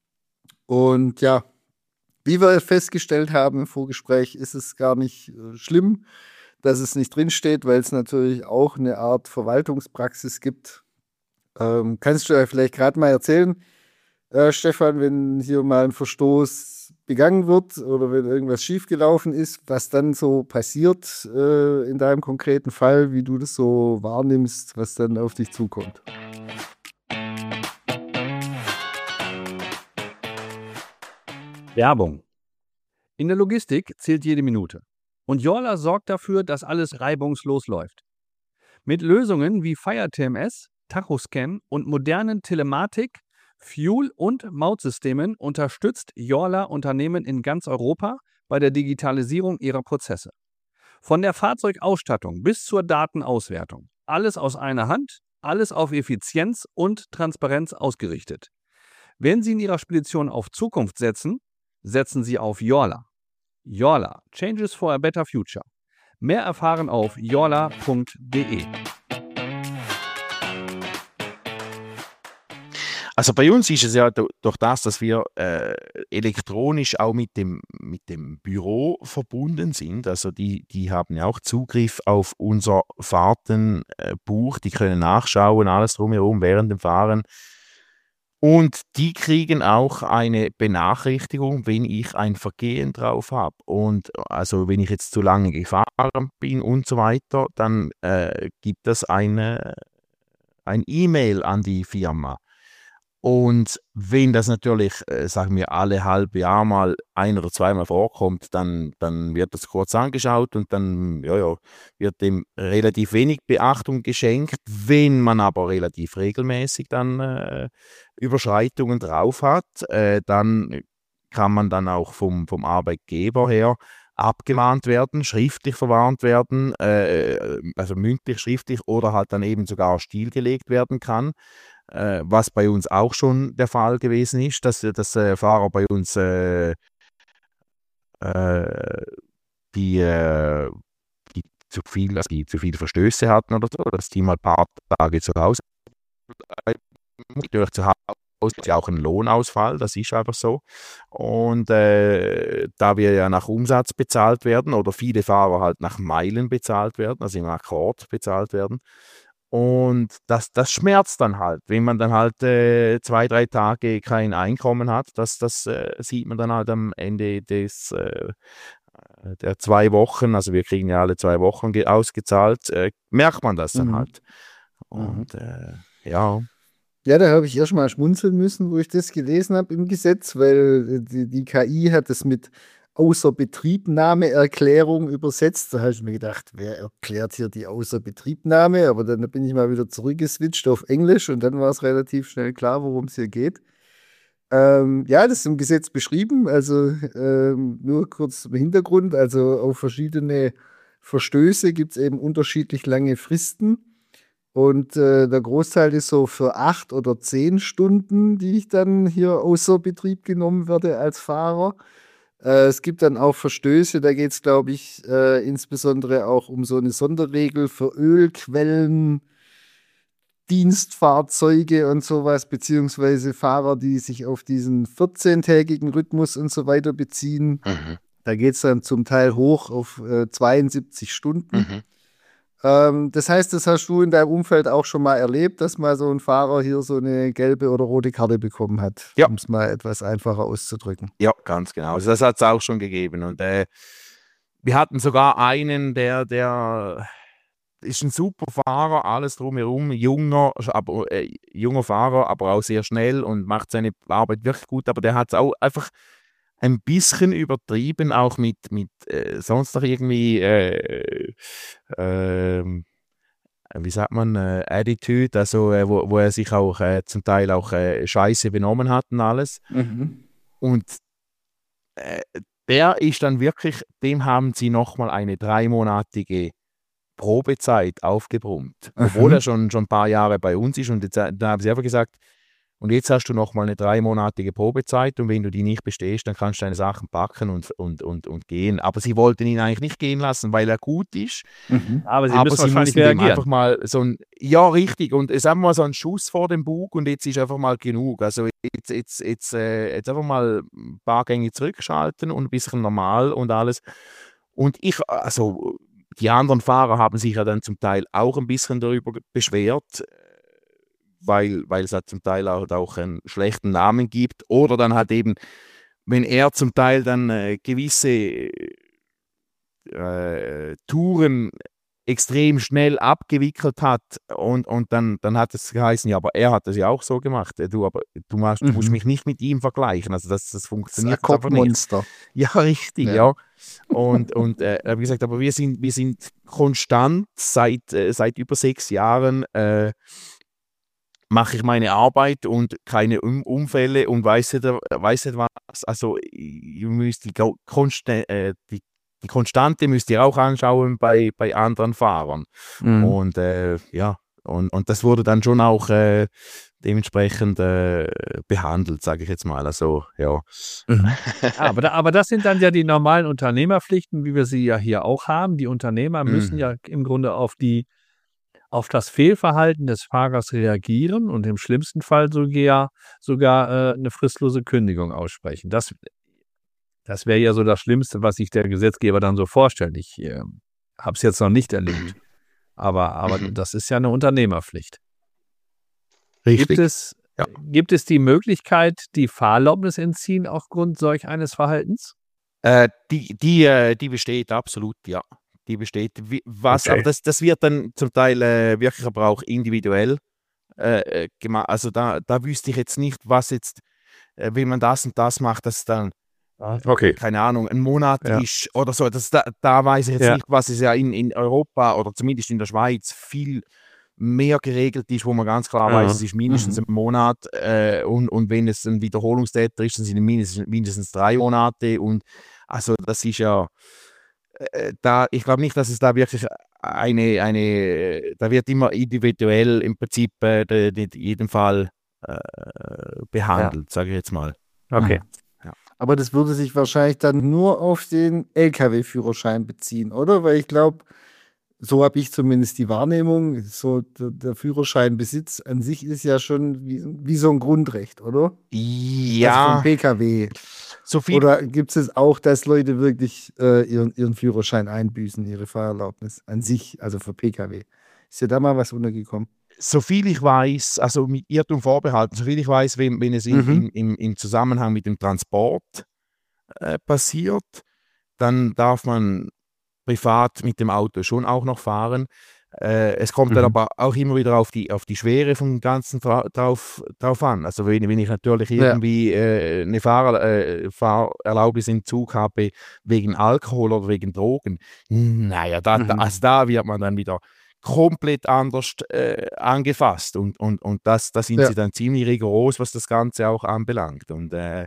Speaker 2: Und ja, wie wir festgestellt haben im Vorgespräch, ist es gar nicht äh, schlimm, dass es nicht drinsteht, weil es natürlich auch eine Art Verwaltungspraxis gibt. Ähm, kannst du ja vielleicht gerade mal erzählen, äh, Stefan, wenn hier mal ein Verstoß begangen wird oder wenn irgendwas schiefgelaufen ist, was dann so passiert äh, in deinem konkreten Fall, wie du das so wahrnimmst, was dann auf dich zukommt?
Speaker 1: Werbung. In der Logistik zählt jede Minute. Und Jolla sorgt dafür, dass alles reibungslos läuft. Mit Lösungen wie FireTMS, Tachoscan und modernen Telematik, Fuel- und Mautsystemen unterstützt Jolla Unternehmen in ganz Europa bei der Digitalisierung ihrer Prozesse. Von der Fahrzeugausstattung bis zur Datenauswertung. Alles aus einer Hand, alles auf Effizienz und Transparenz ausgerichtet. Wenn Sie in Ihrer Spedition auf Zukunft setzen, setzen Sie auf Jolla. Jolla, Changes for a Better Future. Mehr erfahren auf jolla punkt de.
Speaker 3: Also bei uns ist es ja do- durch das, dass wir äh, elektronisch auch mit dem, mit dem Büro verbunden sind, also die, die haben ja auch Zugriff auf unser Fahrtenbuch, die können nachschauen, alles drumherum während dem Fahren. Und die kriegen auch eine Benachrichtigung, wenn ich ein Vergehen drauf habe. Und also wenn ich jetzt zu lange gefahren bin und so weiter, dann äh, gibt es eine, ein E-Mail an die Firma. Und wenn das natürlich, äh, sagen wir, alle halbe Jahr mal ein oder zweimal vorkommt, dann, dann wird das kurz angeschaut und dann ja, ja, wird dem relativ wenig Beachtung geschenkt. Wenn man aber relativ regelmäßig dann äh, Überschreitungen drauf hat, äh, dann kann man dann auch vom, vom Arbeitgeber her abgemahnt werden, schriftlich verwarnt werden, äh, also mündlich, schriftlich oder halt dann eben sogar stillgelegt werden kann. Äh, was bei uns auch schon der Fall gewesen ist, dass, dass äh, Fahrer bei uns äh, äh, die, äh, die zu viel, also die zu viele Verstöße hatten oder so, dass die mal ein paar Tage zu Hause bleiben. Natürlich zu Hause ist ja auch ein Lohnausfall, das ist einfach so. Und äh, da wir ja nach Umsatz bezahlt werden oder viele Fahrer halt nach Meilen bezahlt werden, also im Akkord bezahlt werden, und das, das schmerzt dann halt, wenn man dann halt äh, zwei, drei Tage kein Einkommen hat. Das, das äh, sieht man dann halt am Ende des, äh, der zwei Wochen, also wir kriegen ja alle zwei Wochen ge- ausgezahlt, äh, merkt man das dann
Speaker 2: Mhm.
Speaker 3: halt. Und äh, ja,
Speaker 2: Ja, da habe ich erst mal schmunzeln müssen, wo ich das gelesen habe im Gesetz, weil die, die K I hat das mit Außerbetriebnahmeerklärung übersetzt. Da habe ich mir gedacht, wer erklärt hier die Außerbetriebnahme? Aber dann bin ich mal wieder zurückgeswitcht auf Englisch und dann war es relativ schnell klar, worum es hier geht. Ähm, ja, das ist im Gesetz beschrieben, also ähm, nur kurz zum Hintergrund. Also auf verschiedene Verstöße gibt es eben unterschiedlich lange Fristen. Und äh, der Großteil ist so für acht oder zehn Stunden, die ich dann hier außer Betrieb genommen werde als Fahrer. Äh, es gibt dann auch Verstöße, da geht es, glaube ich, äh, insbesondere auch um so eine Sonderregel für Ölquellen, Dienstfahrzeuge und sowas, beziehungsweise Fahrer, die sich auf diesen vierzehntägigen Rhythmus und so weiter beziehen.
Speaker 3: mhm,
Speaker 2: Da geht es dann zum Teil hoch auf äh, zweiundsiebzig Stunden.
Speaker 3: mhm.
Speaker 2: Ähm, das heißt, das hast du in deinem Umfeld auch schon mal erlebt, dass mal so ein Fahrer hier so eine gelbe oder rote Karte bekommen hat,
Speaker 3: Ja.
Speaker 2: um es mal etwas einfacher auszudrücken.
Speaker 3: Ja, ganz genau. Also das hat es auch schon gegeben. Und äh, wir hatten sogar einen, der, der ist ein super Fahrer, alles drumherum, junger, aber, äh, junger Fahrer, aber auch sehr schnell und macht seine Arbeit wirklich gut. Aber der hat es auch einfach ein bisschen übertrieben, auch mit, mit äh, sonst noch irgendwie, äh, ähm, wie sagt man, äh, Attitude, also äh, wo, wo er sich auch äh, zum Teil auch äh, scheiße benommen hat und alles.
Speaker 2: Mhm.
Speaker 3: Und äh, der ist dann wirklich, dem haben sie nochmal eine dreimonatige Probezeit aufgebrummt, obwohl
Speaker 2: Aha.
Speaker 3: er schon, schon ein paar Jahre bei uns ist. Und jetzt, äh, da haben sie einfach gesagt, und jetzt hast du nochmal eine dreimonatige Probezeit und wenn du die nicht bestehst, dann kannst du deine Sachen packen und, und, und, und gehen. Aber sie wollten ihn eigentlich nicht gehen lassen, weil er gut ist.
Speaker 2: Mhm.
Speaker 1: Aber Sie
Speaker 3: Aber
Speaker 1: müssen
Speaker 3: sie
Speaker 1: wahrscheinlich
Speaker 3: mussten dem
Speaker 1: reagieren.
Speaker 3: einfach mal so ein, ja richtig, und es haben mal so einen Schuss vor dem Bug und jetzt ist einfach mal genug. Also jetzt, jetzt, jetzt, äh, jetzt einfach mal ein paar Gänge zurückschalten und ein bisschen normal und alles. Und ich, also die anderen Fahrer haben sich ja dann zum Teil auch ein bisschen darüber beschwert, weil, weil es halt zum Teil auch, auch einen schlechten Namen gibt. Oder dann halt eben, wenn er zum Teil dann äh, gewisse äh, Touren extrem schnell abgewickelt hat und, und dann, dann hat es geheißen, ja, aber er hat das ja auch so gemacht. Du, aber du, machst, du musst
Speaker 2: Mhm.
Speaker 3: mich nicht mit ihm vergleichen. Also das, das
Speaker 2: Das
Speaker 3: funktioniert jetzt einfach nicht.
Speaker 2: Monster.
Speaker 3: Ja, richtig,
Speaker 2: Ja.
Speaker 3: ja. Und, und äh, habe gesagt, aber wir sind, wir sind konstant seit, äh, seit über sechs Jahren äh, mache ich meine Arbeit und keine um Unfälle und weiß nicht, weiß nicht was. Also ihr müsst die, Konst äh, die, die Konstante müsst ihr auch anschauen bei, bei anderen Fahrern.
Speaker 2: Mhm.
Speaker 3: Und äh, ja, und, und das wurde dann schon auch äh, dementsprechend äh, behandelt, sage ich jetzt mal. Also ja.
Speaker 1: Mhm. aber, da, aber das sind dann ja die normalen Unternehmerpflichten, wie wir sie ja hier auch haben. Die Unternehmer müssen
Speaker 3: Mhm.
Speaker 1: ja im Grunde auf die auf das Fehlverhalten des Fahrers reagieren und im schlimmsten Fall sogar, sogar äh, eine fristlose Kündigung aussprechen. Das, das wäre ja so das Schlimmste, was sich der Gesetzgeber dann so vorstellt. Ich äh, habe es jetzt noch nicht erlebt, aber, aber
Speaker 3: Mhm.
Speaker 1: das ist ja eine Unternehmerpflicht.
Speaker 3: Richtig.
Speaker 1: Gibt es,
Speaker 3: Ja.
Speaker 1: gibt es die Möglichkeit, die Fahrerlaubnis entziehen aufgrund solch eines Verhaltens?
Speaker 3: Äh, die, die, äh, die besteht absolut, ja. Die besteht. Wie, was,
Speaker 1: Okay.
Speaker 3: aber das, das wird dann zum Teil äh, wirklich aber auch individuell äh, gemacht. Also da, da wüsste ich jetzt nicht, was jetzt, äh, wenn man das und das macht, dass dann,
Speaker 1: Okay.
Speaker 3: keine Ahnung, ein Monat
Speaker 1: Ja.
Speaker 3: ist oder so. Das, da, da weiß ich jetzt
Speaker 1: Ja.
Speaker 3: nicht, was es ja in, in Europa oder zumindest in der Schweiz viel mehr geregelt ist, wo man ganz klar
Speaker 1: Mhm.
Speaker 3: weiß, es ist mindestens
Speaker 2: Mhm.
Speaker 3: ein Monat äh, und, und wenn es ein Wiederholungstäter ist, dann sind es mindestens, mindestens drei Monate und also das ist ja äh, da, ich glaube nicht, dass es da wirklich eine, eine da wird immer individuell im Prinzip äh, in jedem Fall äh, behandelt, sage ich jetzt mal.
Speaker 1: Okay.
Speaker 2: Aber das würde sich wahrscheinlich dann nur auf den L K W-Führerschein beziehen, oder? Weil ich glaube, so habe ich zumindest die Wahrnehmung, so der, der Führerscheinbesitz an sich ist ja schon wie, wie so ein Grundrecht, oder? Also
Speaker 3: Ja,
Speaker 2: vom P K W.
Speaker 3: so viel
Speaker 2: Oder gibt es auch, dass Leute wirklich äh, ihren, ihren Führerschein einbüßen, ihre Fahrerlaubnis an sich, also für P K W? Ist dir da mal was untergekommen?
Speaker 3: so viel ich weiß, also mit Irrtum vorbehalten, so viel ich weiß, wenn, wenn es in,
Speaker 2: Mhm.
Speaker 3: in, im, im Zusammenhang mit dem Transport äh, passiert, dann darf man privat mit dem Auto schon auch noch fahren. Äh, es kommt dann
Speaker 2: Mhm.
Speaker 3: aber auch immer wieder auf die, auf die Schwere vom Ganzen dra drauf, drauf an. Also wenn, wenn ich natürlich
Speaker 2: Ja.
Speaker 3: irgendwie äh, eine Fahrer, äh, Fahrerlaubnisentzug habe wegen Alkohol oder wegen Drogen, naja, da, da,
Speaker 2: Mhm.
Speaker 3: also da wird man dann wieder komplett anders äh, angefasst und, und, und das, da sind
Speaker 2: Ja.
Speaker 3: sie dann ziemlich rigoros, was das Ganze auch anbelangt. Und äh,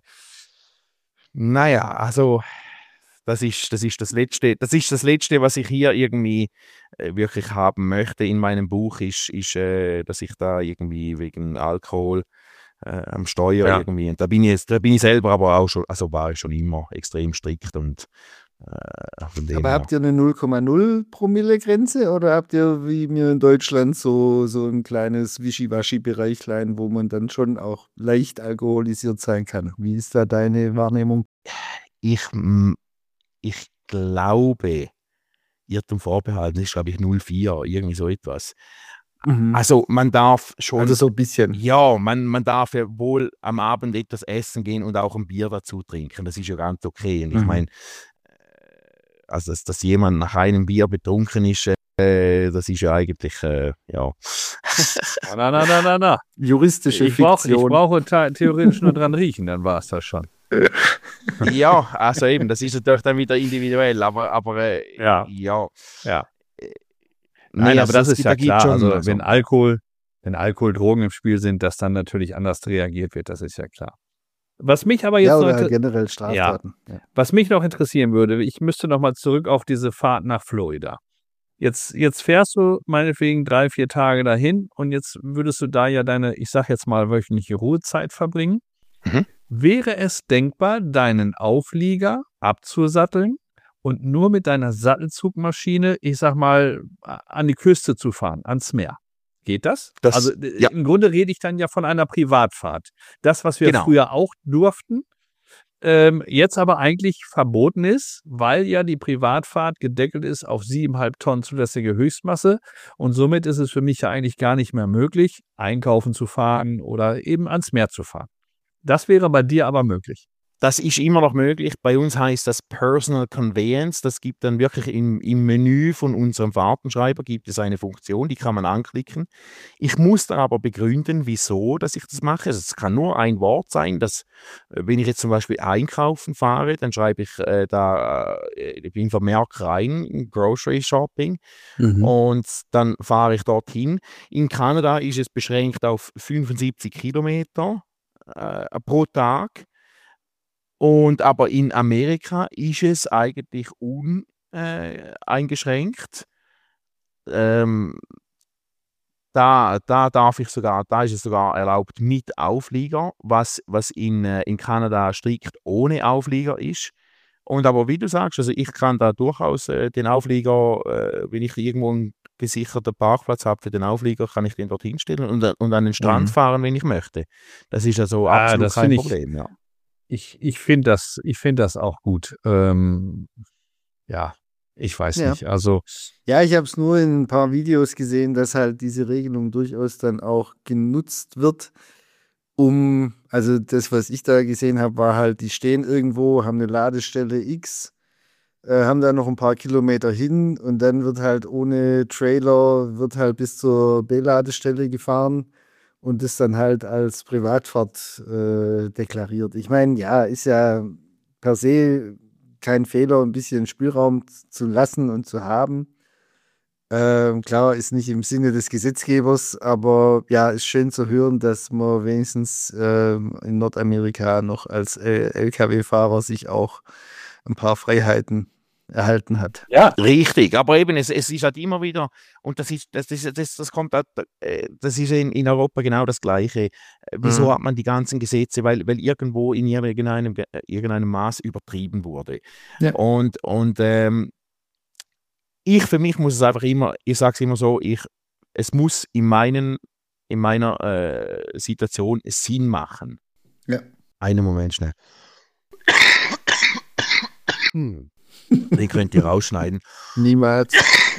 Speaker 3: naja, also das ist, das ist das Letzte, das ist das Letzte, was ich hier irgendwie äh, wirklich haben möchte in meinem Buch, ist, ist äh, dass ich da irgendwie wegen Alkohol äh, am Steuer
Speaker 1: Ja.
Speaker 3: irgendwie, und da bin ich jetzt, da bin ich selber aber auch schon, also war ich schon immer extrem strikt und äh, von dem
Speaker 2: Aber
Speaker 3: her.
Speaker 2: habt ihr eine null Komma null Promille-Grenze oder habt ihr wie mir in Deutschland so, so ein kleines Wischiwaschi-Bereichlein, wo man dann schon auch leicht alkoholisiert sein kann? Wie ist da deine Wahrnehmung?
Speaker 3: Ich, mm, ich glaube, Irrtum vorbehalten ist, glaube ich, null Komma vier, irgendwie so etwas.
Speaker 2: Mhm.
Speaker 3: Also man darf schon,
Speaker 2: Also so ein bisschen.
Speaker 3: ja, man, man darf ja wohl am Abend etwas essen gehen und auch ein Bier dazu trinken. Das ist ja ganz okay. Und ich
Speaker 2: Mhm.
Speaker 3: meine, also dass, dass jemand nach einem Bier betrunken ist, äh, das ist ja eigentlich, äh, ja.
Speaker 1: Na, na, na, na, na.
Speaker 2: Juristische
Speaker 1: Ich brauche ich
Speaker 2: Fiktion.
Speaker 1: brauche ta- theoretisch nur dran riechen, dann war es das schon.
Speaker 3: Ja, also eben, das ist natürlich dann wieder individuell, aber, aber äh,
Speaker 1: Ja.
Speaker 3: ja.
Speaker 1: Ja.
Speaker 3: Äh,
Speaker 1: Nein,
Speaker 3: nee,
Speaker 1: aber
Speaker 3: also
Speaker 1: das
Speaker 3: es
Speaker 1: ist
Speaker 3: gibt-
Speaker 1: ja
Speaker 3: da gibt
Speaker 1: klar.
Speaker 3: schon,
Speaker 1: Also,
Speaker 3: also-
Speaker 1: wenn Alkohol, wenn Alkohol, Drogen im Spiel sind, dass dann natürlich anders reagiert wird, das ist ja klar. Was mich aber jetzt
Speaker 2: Ja,
Speaker 1: noch
Speaker 2: oder
Speaker 1: inter-
Speaker 2: generell Straftaten. Ja.
Speaker 1: was mich noch interessieren würde, ich müsste noch mal zurück auf diese Fahrt nach Florida. Jetzt, jetzt fährst du meinetwegen drei, vier Tage dahin und jetzt würdest du da ja deine, ich sag jetzt mal, wöchentliche Ruhezeit verbringen.
Speaker 3: Mhm.
Speaker 1: Wäre es denkbar, deinen Auflieger abzusatteln und nur mit deiner Sattelzugmaschine, ich sag mal, a- an die Küste zu fahren, ans Meer? Geht das?
Speaker 3: Das-
Speaker 1: also d-
Speaker 3: ja.
Speaker 1: im Grunde rede ich dann ja von einer Privatfahrt. Das, was wir
Speaker 3: Genau.
Speaker 1: früher auch durften, ähm, jetzt aber eigentlich verboten ist, weil ja die Privatfahrt gedeckelt ist auf siebeneinhalb Tonnen zulässige Höchstmasse und somit ist es für mich ja eigentlich gar nicht mehr möglich, einkaufen zu fahren oder eben ans Meer zu fahren. Das wäre bei dir aber möglich.
Speaker 3: Das ist immer noch möglich. Bei uns heißt das Personal Conveyance. Das gibt dann wirklich im, im Menü von unserem Fahrtenschreiber gibt es eine Funktion, die kann man anklicken. Ich muss dann aber begründen, wieso dass ich das mache. Also es kann nur ein Wort sein, dass, äh, wenn ich jetzt zum Beispiel einkaufen fahre, dann schreibe ich äh, da äh, im Vermerk rein, Grocery Shopping,
Speaker 2: Mhm.
Speaker 3: und dann fahre ich dorthin. In Kanada ist es beschränkt auf fünfundsiebzig Kilometer äh, pro Tag. Und aber in Amerika ist es eigentlich uneingeschränkt. Ähm, da, da darf ich sogar, da ist es sogar erlaubt mit Auflieger, was, was in, äh, in Kanada strikt ohne Auflieger ist. Und aber wie du sagst, also ich kann da durchaus äh, den Auflieger, äh, wenn ich irgendwo einen gesicherten Parkplatz habe für den Auflieger, kann ich den dorthin stellen und, und an den Strand
Speaker 2: Mhm.
Speaker 3: fahren, wenn ich möchte. Das ist also
Speaker 1: Ah,
Speaker 3: absolut
Speaker 1: das
Speaker 3: kein
Speaker 1: finde ich-
Speaker 3: Problem, ja.
Speaker 1: Ich, ich finde das, ich finde das auch gut. Ähm, ja, ich weiß
Speaker 2: Ja.
Speaker 1: nicht. Also,
Speaker 2: Ja, ich habe es nur in ein paar Videos gesehen, dass halt diese Regelung durchaus dann auch genutzt wird, um, also das, was ich da gesehen habe, war halt, die stehen irgendwo, haben eine Ladestelle X, äh, haben da noch ein paar Kilometer hin und dann wird halt ohne Trailer, wird halt bis zur B-Ladestelle gefahren und das dann halt als Privatfahrt äh, deklariert. Ich meine, ja, ist ja per se kein Fehler, ein bisschen Spielraum zu lassen und zu haben. Ähm, klar, ist nicht im Sinne des Gesetzgebers, aber ja, ist schön zu hören, dass man wenigstens ähm, in Nordamerika noch als äh, L K W-Fahrer sich auch ein paar Freiheiten erhalten hat.
Speaker 1: ja,
Speaker 3: Richtig, aber eben, es, es ist halt immer wieder, und das ist, das, das, das, das kommt halt, äh, das ist in, in Europa genau das Gleiche. Äh, Wieso
Speaker 2: Mhm.
Speaker 3: hat man die ganzen Gesetze? Weil, weil irgendwo in irgendeinem, Ge- äh, irgendeinem Maß übertrieben wurde.
Speaker 2: Ja.
Speaker 3: Und, und ähm, ich für mich muss es einfach immer, ich sage es immer so, ich, es muss in, meinen, in meiner äh, Situation Sinn machen.
Speaker 2: Ja.
Speaker 3: Einen Moment schnell. Hm. Den könnt ihr rausschneiden.
Speaker 2: Niemals.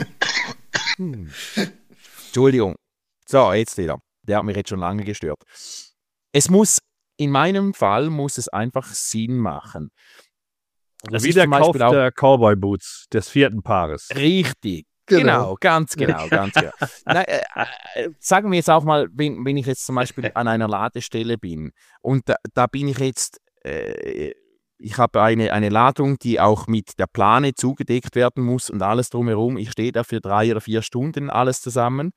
Speaker 3: Hm. Entschuldigung. So, jetzt wieder. Der hat mich jetzt schon lange gestört. Es muss, in meinem Fall muss es einfach Sinn machen. Das
Speaker 1: wie
Speaker 3: ist
Speaker 1: der
Speaker 3: zum
Speaker 1: Kauf
Speaker 3: Beispiel auch
Speaker 1: der Cowboy-Boots des vierten Paares.
Speaker 3: richtig.
Speaker 2: Genau.
Speaker 3: Genau, ganz genau, ganz genau. Nein, äh, äh, sagen wir jetzt auch mal, wenn, wenn ich jetzt zum Beispiel an einer Ladestelle bin und da, da bin ich jetzt, äh, ich habe eine, eine Ladung, die auch mit der Plane zugedeckt werden muss und alles drumherum. Ich stehe da für drei oder vier Stunden alles zusammen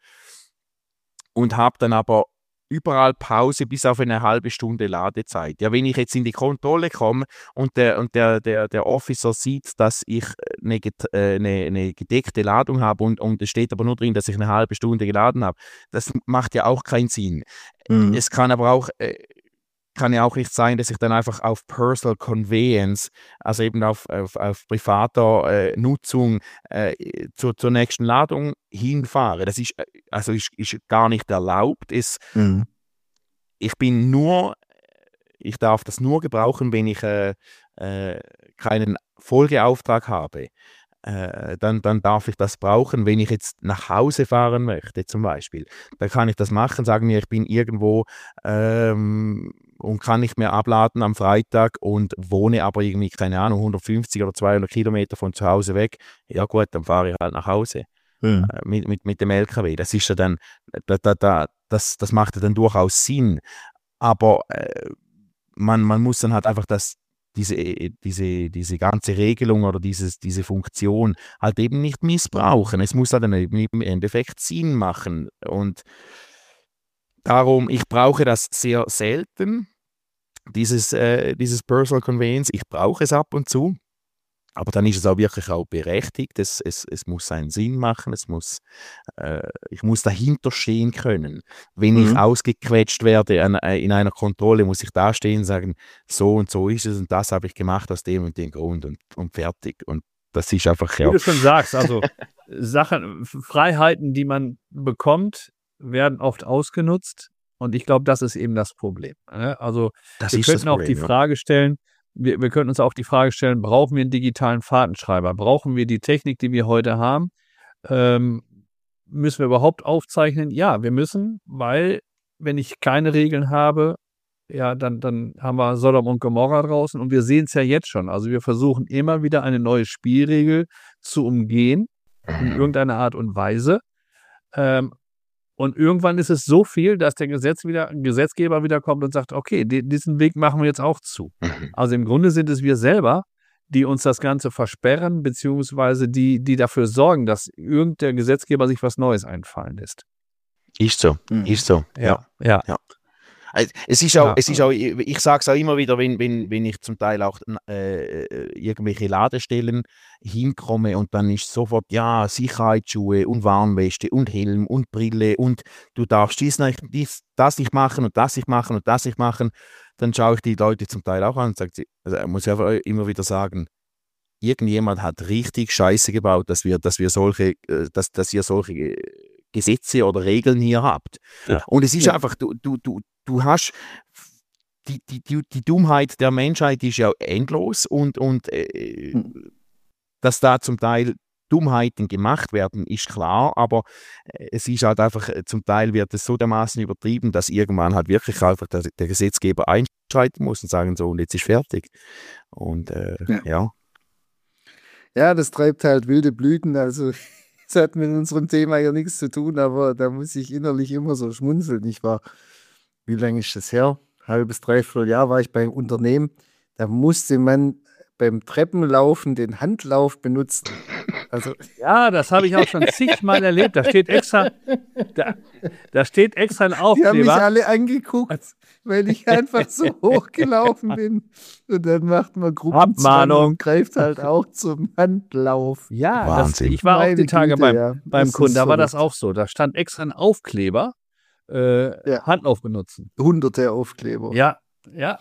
Speaker 3: und habe dann aber überall Pause bis auf eine halbe Stunde Ladezeit. Ja, wenn ich jetzt in die Kontrolle komme und der, und der, der, der Officer sieht, dass ich eine, get- äh, eine, eine gedeckte Ladung habe und, und es steht aber nur drin, dass ich eine halbe Stunde geladen habe, das macht ja auch keinen Sinn.
Speaker 2: Mhm.
Speaker 3: Es kann aber auch, äh, kann ja auch nicht sein, dass ich dann einfach auf Personal Conveyance, also eben auf, auf, auf privater äh, Nutzung äh, zur, zur nächsten Ladung hinfahre. Das ist, äh, also ist, ist gar nicht erlaubt. Es,
Speaker 2: Mhm.
Speaker 3: ich bin nur, ich darf das nur gebrauchen, wenn ich äh, äh, keinen Folgeauftrag habe. Äh, dann, dann darf ich das brauchen, wenn ich jetzt nach Hause fahren möchte, zum Beispiel. Dann kann ich das machen, sagen wir, ich bin irgendwo ähm, und kann nicht mehr abladen am Freitag und wohne aber irgendwie, keine Ahnung, hundertfünfzig oder zweihundert Kilometer von zu Hause weg. Ja gut, dann fahre ich halt nach Hause
Speaker 2: Mhm.
Speaker 3: äh, mit, mit, mit dem L K W. Das ist ja dann, da, da, da, das, das macht ja dann durchaus Sinn. Aber äh, man, man muss dann halt einfach das, diese, diese, diese ganze Regelung oder dieses, diese Funktion halt eben nicht missbrauchen. Es muss halt dann eben im Endeffekt Sinn machen. Und darum, ich brauche das sehr selten, dieses, äh, dieses Personal Conveyance. Ich brauche es ab und zu. Aber dann ist es auch wirklich auch berechtigt. Es, es, es muss einen Sinn machen. Es muss, äh, ich muss dahinter stehen können. Wenn ich
Speaker 2: Mhm.
Speaker 3: ausgequetscht werde an, äh, in einer Kontrolle, muss ich da stehen und sagen, so und so ist es und das habe ich gemacht aus dem und dem Grund und, und fertig. Und das ist einfach,
Speaker 1: Wie
Speaker 3: ja.
Speaker 1: du schon sagst, also Sachen, Freiheiten, die man bekommt, werden oft ausgenutzt. Und ich glaube, das ist eben das Problem. ne? Also
Speaker 3: Das
Speaker 1: wir
Speaker 3: ist das
Speaker 1: könnten auch die
Speaker 3: Problem, ja.
Speaker 1: Frage stellen, wir, wir können uns auch die Frage stellen, brauchen wir einen digitalen Fahrtenschreiber? Brauchen wir die Technik, die wir heute haben? Ähm, müssen wir überhaupt aufzeichnen? Ja, wir müssen, weil wenn ich keine Regeln habe, ja, dann, dann haben wir Sodom und Gomorra draußen und wir sehen es ja jetzt schon. Also wir versuchen immer wieder eine neue Spielregel zu umgehen, in irgendeiner Art und Weise. Ähm, und irgendwann ist es so viel, dass der Gesetz wieder, Gesetzgeber wieder kommt und sagt, okay, die, diesen Weg machen wir jetzt auch zu. Also im Grunde sind es wir selber, die uns das Ganze versperren, beziehungsweise die, die dafür sorgen, dass irgendein Gesetzgeber sich was Neues einfallen lässt.
Speaker 3: Ist so,
Speaker 2: Mhm.
Speaker 3: ist so.
Speaker 1: Ja, ja.
Speaker 3: Ja. Es ist auch,
Speaker 1: Ja.
Speaker 3: es ist auch, ich sage es auch immer wieder, wenn, wenn, wenn ich zum Teil auch äh, irgendwelche Ladestellen hinkomme und dann ist sofort, ja, Sicherheitsschuhe und Warnweste und Helm und Brille und du darfst dies nicht, dies, das nicht machen und das nicht machen und das nicht machen, dann schaue ich die Leute zum Teil auch an und sage, also muss ich einfach immer wieder sagen, irgendjemand hat richtig Scheiße gebaut, dass wir, dass wir solche, dass, dass ihr solche Gesetze oder Regeln hier habt.
Speaker 1: Ja.
Speaker 3: Und es ist
Speaker 2: Ja.
Speaker 3: einfach, du, du, du, du hast die, die, die, die Dummheit der Menschheit ist ja endlos und, und äh,
Speaker 2: Hm.
Speaker 3: dass da zum Teil Dummheiten gemacht werden, ist klar, aber äh, es ist halt einfach, äh, zum Teil wird es so dermaßen übertrieben, dass irgendwann halt wirklich einfach der, der Gesetzgeber einschreiten muss und sagen so, und jetzt ist fertig. Und äh,
Speaker 2: Ja.
Speaker 3: ja.
Speaker 2: Ja, das treibt halt wilde Blüten. Also, das hat mit unserem Thema ja nichts zu tun, aber da muss ich innerlich immer so schmunzeln. Ich war, wie lange ist das her? Halbes, dreiviertel Jahr war ich beim Unternehmen. Da musste man beim Treppenlaufen den Handlauf benutzen. Also,
Speaker 1: Ja, das habe ich auch schon zigmal erlebt. Da steht extra, da, da steht extra ein
Speaker 2: die haben mich
Speaker 1: Aufkleber.
Speaker 2: alle angeguckt, weil ich einfach so hochgelaufen bin. Und dann macht man Gruppenzwang
Speaker 1: Abmahnung.
Speaker 2: und greift halt auch zum Handlauf.
Speaker 1: Ja, das,
Speaker 3: Wahnsinn.
Speaker 1: ich war auch die
Speaker 2: Meine
Speaker 1: Tage
Speaker 2: Güte,
Speaker 1: beim,
Speaker 2: ja.
Speaker 1: beim
Speaker 2: Das
Speaker 1: Kunden,
Speaker 2: ist
Speaker 1: da war das
Speaker 2: verrückt.
Speaker 1: auch so. Da stand extra ein Aufkleber, äh,
Speaker 2: Ja.
Speaker 1: Handlauf benutzen.
Speaker 2: Hunderte Aufkleber.
Speaker 1: Ja, ja.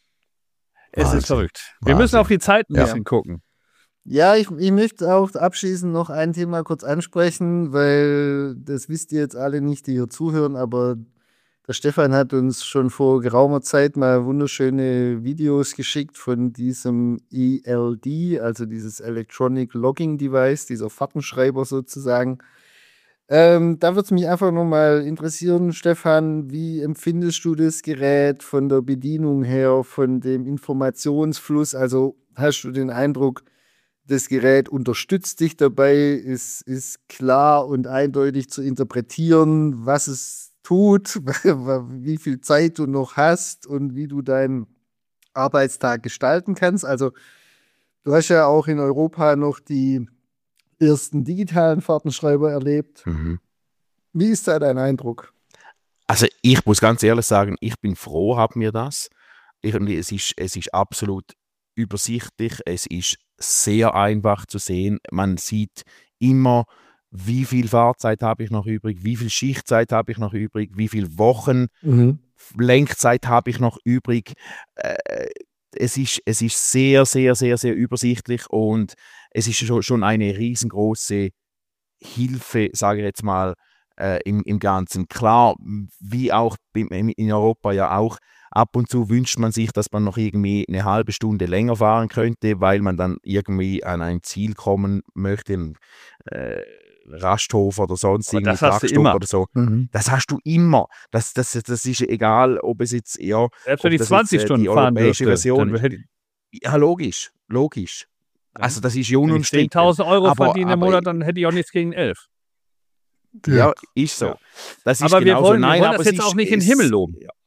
Speaker 1: Es
Speaker 3: Wahnsinn.
Speaker 1: ist verrückt. Wir
Speaker 3: Wahnsinn.
Speaker 1: müssen auf die Zeit ein
Speaker 2: Ja.
Speaker 1: bisschen gucken.
Speaker 2: Ja, ich, ich möchte auch abschließend noch ein Thema kurz ansprechen, weil das wisst ihr jetzt alle nicht, die hier zuhören, aber der Stefan hat uns schon vor geraumer Zeit mal wunderschöne Videos geschickt von diesem E L D, also dieses Electronic Logging Device, dieser Fahrtenschreiber sozusagen. Ähm, da würde es mich einfach nochmal interessieren, Stefan, wie empfindest du das Gerät von der Bedienung her, von dem Informationsfluss? Also hast du den Eindruck, das Gerät unterstützt dich dabei, ist, ist klar und eindeutig zu interpretieren, was es tut, wie viel Zeit du noch hast und wie du deinen Arbeitstag gestalten kannst? Also du hast ja auch in Europa noch die ersten digitalen Fahrtenschreiber erlebt.
Speaker 3: Mhm.
Speaker 2: Wie ist da dein Eindruck?
Speaker 3: Also ich muss ganz ehrlich sagen, ich bin froh, haben wir das. Ich, es, ist, es ist absolut übersichtlich, es ist sehr einfach zu sehen. Man sieht immer, wie viel Fahrzeit habe ich noch übrig, wie viel Schichtzeit habe ich noch übrig, wie viele Wochen
Speaker 2: Mhm.
Speaker 3: Lenkzeit habe ich noch übrig. Äh, es, ist, es ist sehr, sehr, sehr, sehr übersichtlich und es ist schon, schon eine riesengroße Hilfe, sage ich jetzt mal, äh, im, im Ganzen. Klar, wie auch in Europa ja auch, ab und zu wünscht man sich, dass man noch irgendwie eine halbe Stunde länger fahren könnte, weil man dann irgendwie an ein Ziel kommen möchte, einen äh, Rasthof oder sonst
Speaker 1: Aber
Speaker 3: irgendwie
Speaker 1: das hast du
Speaker 3: Truckstop
Speaker 1: immer.
Speaker 3: oder so.
Speaker 2: Mhm.
Speaker 3: Das hast du immer. Das, das, das ist egal, ob es jetzt, ja,
Speaker 1: Selbst wenn
Speaker 3: ob
Speaker 1: ich
Speaker 3: das
Speaker 1: zwanzig
Speaker 3: jetzt, äh,
Speaker 1: Stunden
Speaker 3: die
Speaker 1: fahren
Speaker 3: europäische
Speaker 1: dürfte,
Speaker 3: Version
Speaker 1: dann
Speaker 3: ist.
Speaker 1: hätte ich,
Speaker 3: Ja, logisch, logisch. Also das ist ja
Speaker 1: wenn ich
Speaker 3: unumstritten.
Speaker 1: zehntausend Euro
Speaker 3: Aber-
Speaker 1: verdiene im
Speaker 3: aber-
Speaker 1: Monat, dann hätte ich auch nichts gegen elf.
Speaker 3: Ja, ist so.
Speaker 1: Ja.
Speaker 3: Das ist
Speaker 1: Aber wir
Speaker 3: genauso.
Speaker 1: wollen, wir
Speaker 3: Nein,
Speaker 1: wollen
Speaker 3: aber
Speaker 1: das
Speaker 3: es
Speaker 1: jetzt
Speaker 3: ist-
Speaker 1: auch nicht in den
Speaker 3: es-
Speaker 1: Himmel loben.
Speaker 3: Ja.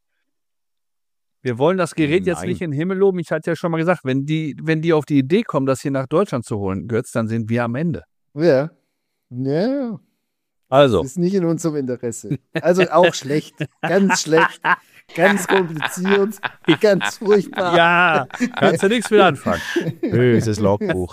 Speaker 1: Wir wollen das Gerät jetzt
Speaker 3: Nein.
Speaker 1: nicht in den Himmel loben. Ich hatte ja schon mal gesagt, wenn die, wenn die auf die Idee kommen, das hier nach Deutschland zu holen, Götz, dann sind wir am Ende.
Speaker 2: Ja. Ja,
Speaker 1: Also,
Speaker 2: ist nicht in unserem Interesse. Also auch schlecht. Ganz schlecht. Ganz kompliziert. Ganz furchtbar.
Speaker 1: ja, kannst du nichts mit anfangen.
Speaker 3: Böses Logbuch.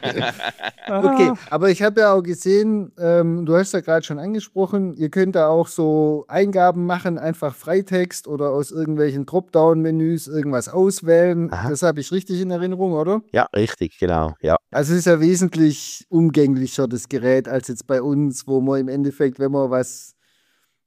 Speaker 2: Okay, aber ich habe ja auch gesehen, ähm, du hast ja gerade schon angesprochen, ihr könnt da auch so Eingaben machen, einfach Freitext oder aus irgendwelchen Dropdown-Menüs irgendwas auswählen.
Speaker 3: Aha.
Speaker 2: Das habe ich richtig in Erinnerung, oder?
Speaker 3: Ja, richtig, genau. Ja.
Speaker 2: Also es ist ja wesentlich umgänglicher, das Gerät, als jetzt bei uns, wo man im Endeffekt, wenn man was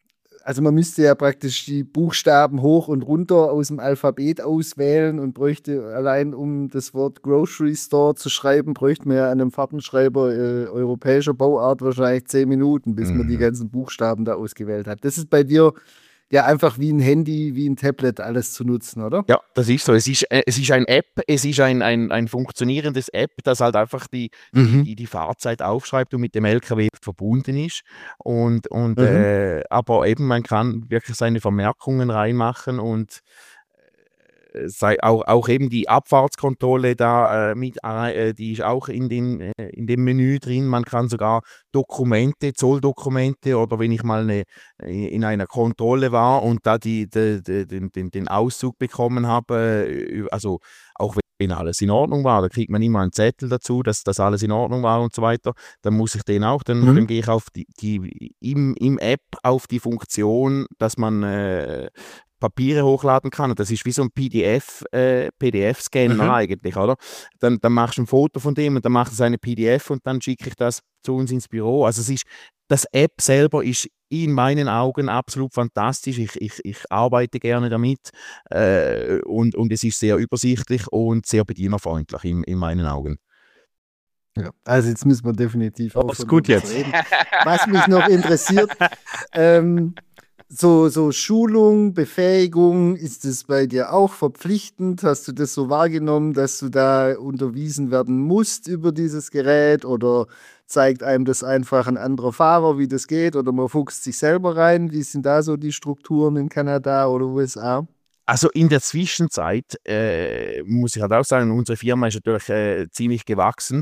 Speaker 2: Also man müsste ja praktisch die Buchstaben hoch und runter aus dem Alphabet auswählen und bräuchte allein, um das Wort Grocery Store zu schreiben, bräuchte man ja an einem Fahrtenschreiber äh, europäischer Bauart wahrscheinlich zehn Minuten, bis man die
Speaker 3: Mhm.
Speaker 2: ganzen Buchstaben da ausgewählt hat. Das ist bei dir ja einfach wie ein Handy, wie ein Tablet alles zu nutzen, oder?
Speaker 3: Ja, das ist so. Es ist, äh, es ist ein App, es ist ein, ein, ein funktionierendes App, das halt einfach die, die,
Speaker 2: Mhm.
Speaker 3: die, die Fahrzeit aufschreibt und mit dem L K W verbunden ist. Und, und,
Speaker 2: Mhm.
Speaker 3: äh, aber eben, man kann wirklich seine Vermerkungen reinmachen und äh, sei auch, auch eben die Abfahrtskontrolle da äh, mit, äh, die ist auch in, den, äh, in dem Menü drin. Man kann sogar Dokumente, Zolldokumente oder wenn ich mal eine, in einer Kontrolle war und da die, die, die, den, den, den Auszug bekommen habe, äh, also auch wenn alles in Ordnung war, da kriegt man immer einen Zettel dazu, dass das alles in Ordnung war und so weiter, dann muss ich den auch, dann,
Speaker 2: Mhm.
Speaker 3: dann gehe ich auf die, die im, im App auf die Funktion, dass man äh, Papiere hochladen kann. Und das ist wie so ein P D F, äh, P D F-Scanner
Speaker 2: Mhm.
Speaker 3: eigentlich, oder? Dann, dann machst du ein Foto von dem und dann machst du eine P D F und dann schicke ich das zu uns ins Büro. Also es ist, das App selber ist in meinen Augen absolut fantastisch. Ich, ich, ich arbeite gerne damit äh, und, und es ist sehr übersichtlich und sehr bedienerfreundlich in, in meinen Augen.
Speaker 2: Ja. Also jetzt müssen wir definitiv
Speaker 1: Oh, ist
Speaker 2: aufhören,
Speaker 1: gut
Speaker 2: darüber zu
Speaker 1: jetzt.
Speaker 2: reden. Was mich noch interessiert, ähm, so, so Schulung, Befähigung, ist das bei dir auch verpflichtend? Hast du das so wahrgenommen, dass du da unterwiesen werden musst über dieses Gerät oder zeigt einem das einfach ein anderer Fahrer, wie das geht oder man fuchst sich selber rein? Wie sind da so die Strukturen in Kanada oder U S A?
Speaker 3: Also in der Zwischenzeit äh, muss ich halt auch sagen, unsere Firma ist natürlich äh, ziemlich gewachsen.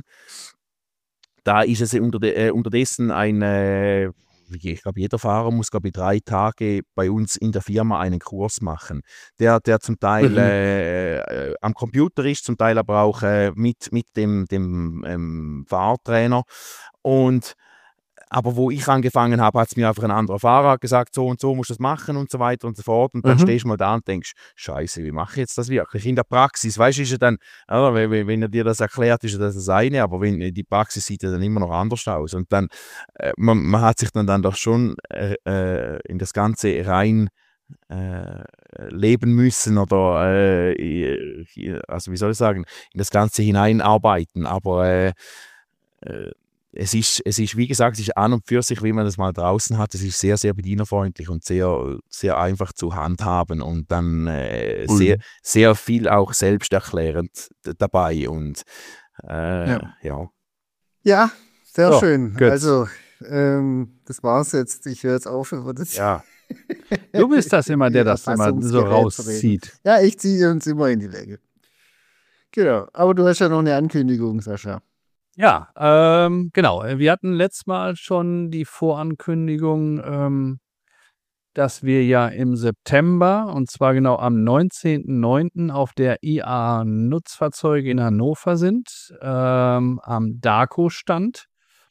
Speaker 3: Da ist es unter de, äh, unterdessen ein, äh, ich glaube, jeder Fahrer muss, glaube ich, drei Tage bei uns in der Firma einen Kurs machen, der, der zum Teil
Speaker 2: Mhm.
Speaker 3: äh, äh, am Computer ist, zum Teil aber auch äh, mit, mit dem, dem ähm, Fahrtrainer. Und aber wo ich angefangen habe, hat es mir einfach ein anderer Fahrer gesagt, so und so musst du das machen und so weiter und so fort. Und dann
Speaker 2: Mhm.
Speaker 3: stehst du mal da und denkst, Scheiße, wie mache ich jetzt das wirklich? In der Praxis, weißt du, ist ja dann, oder, wenn, wenn er dir das erklärt, ist ja das das eine, aber wenn, die Praxis sieht ja dann immer noch anders aus. Und dann, äh, man, man hat sich dann, dann doch schon äh, äh, in das Ganze rein äh, leben müssen oder, äh, also wie soll ich sagen, in das Ganze hineinarbeiten. Aber äh, äh, es ist, es ist, wie gesagt, es ist an und für sich, wie man das mal draußen hat, es ist sehr, sehr bedienerfreundlich und sehr, sehr einfach zu handhaben und dann äh,
Speaker 2: Cool.
Speaker 3: sehr, sehr viel auch selbsterklärend d- dabei und äh,
Speaker 2: Ja.
Speaker 3: ja.
Speaker 2: Ja, sehr
Speaker 1: So,
Speaker 2: schön.
Speaker 1: Götz.
Speaker 2: Also, ähm, das war's jetzt. Ich höre jetzt auf über das.
Speaker 3: Ja.
Speaker 1: Du bist das immer, der das immer so
Speaker 2: Erfassungsgerät zu reden.
Speaker 1: rauszieht.
Speaker 2: Ja, ich ziehe uns immer in die Länge. Genau. Aber du hast ja noch eine Ankündigung, Sascha.
Speaker 1: Ja, ähm, genau. Wir hatten letztes Mal schon die Vorankündigung, ähm, dass wir ja im September, und zwar genau am neunzehnten neunten auf der I A Nutzfahrzeuge in Hannover sind, ähm, am DACO-Stand.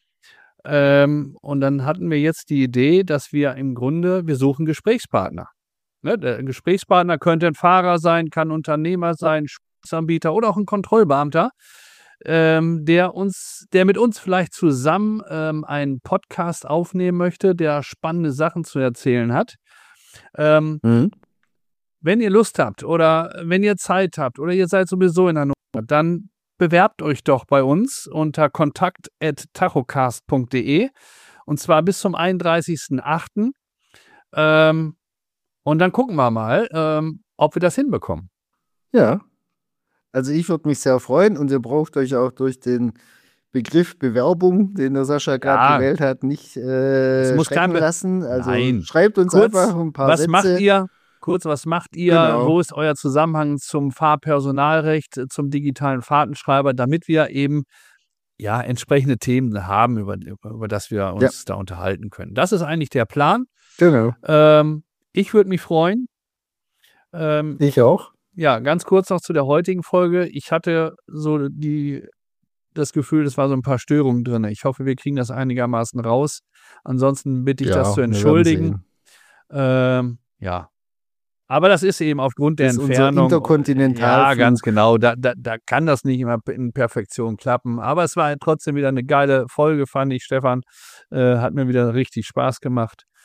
Speaker 1: Ähm, und dann hatten wir jetzt die Idee, dass wir im Grunde, wir suchen Gesprächspartner. Ne, der Gesprächspartner könnte ein Fahrer sein, kann ein Unternehmer sein, Anbieter oder auch ein Kontrollbeamter, ähm, der uns, der mit uns vielleicht zusammen ähm, einen Podcast aufnehmen möchte, der spannende Sachen zu erzählen hat. Ähm,
Speaker 2: Mhm.
Speaker 1: wenn ihr Lust habt oder wenn ihr Zeit habt oder ihr seid sowieso in Hannover, dann bewerbt euch doch bei uns unter kontakt at tachocast punkt de und zwar bis zum einunddreißigsten achten Ähm, und dann gucken wir mal, ähm, ob wir das hinbekommen.
Speaker 2: Ja. Also ich würde mich sehr freuen und ihr braucht euch auch durch den Begriff Bewerbung, den der Sascha gerade
Speaker 1: Ja.
Speaker 2: gewählt hat, nicht
Speaker 1: Es
Speaker 2: äh,
Speaker 1: muss kein
Speaker 2: schrecken
Speaker 1: Be-
Speaker 2: lassen. Also
Speaker 1: Nein.
Speaker 2: schreibt uns
Speaker 1: Kurz,
Speaker 2: einfach ein paar
Speaker 1: was
Speaker 2: Sätze.
Speaker 1: macht ihr? Kurz, was macht ihr?
Speaker 2: Genau.
Speaker 1: Wo ist euer Zusammenhang zum Fahrpersonalrecht, äh, zum digitalen Fahrtenschreiber, damit wir eben ja entsprechende Themen haben, über, über, über das wir uns da unterhalten können. Das ist eigentlich der Plan.
Speaker 2: Genau.
Speaker 1: Ähm, ich würde mich freuen. Ähm,
Speaker 2: Ich auch.
Speaker 1: ja, ganz kurz noch zu der heutigen Folge. Ich hatte so die, das Gefühl, es war so ein paar Störungen drin. Ich hoffe, wir kriegen das einigermaßen raus. Ansonsten bitte ich
Speaker 2: Ja,
Speaker 1: das zu
Speaker 2: wir werden
Speaker 1: entschuldigen.
Speaker 2: sehen.
Speaker 1: Ähm, ja. Aber das ist eben aufgrund der
Speaker 2: Das ist unser
Speaker 1: Entfernung.
Speaker 2: Interkontinentalflug.
Speaker 1: Ja, ganz genau. Da, da, da kann das nicht immer in Perfektion klappen. Aber es war trotzdem wieder eine geile Folge, fand ich, Stefan. Äh, hat mir wieder richtig Spaß gemacht.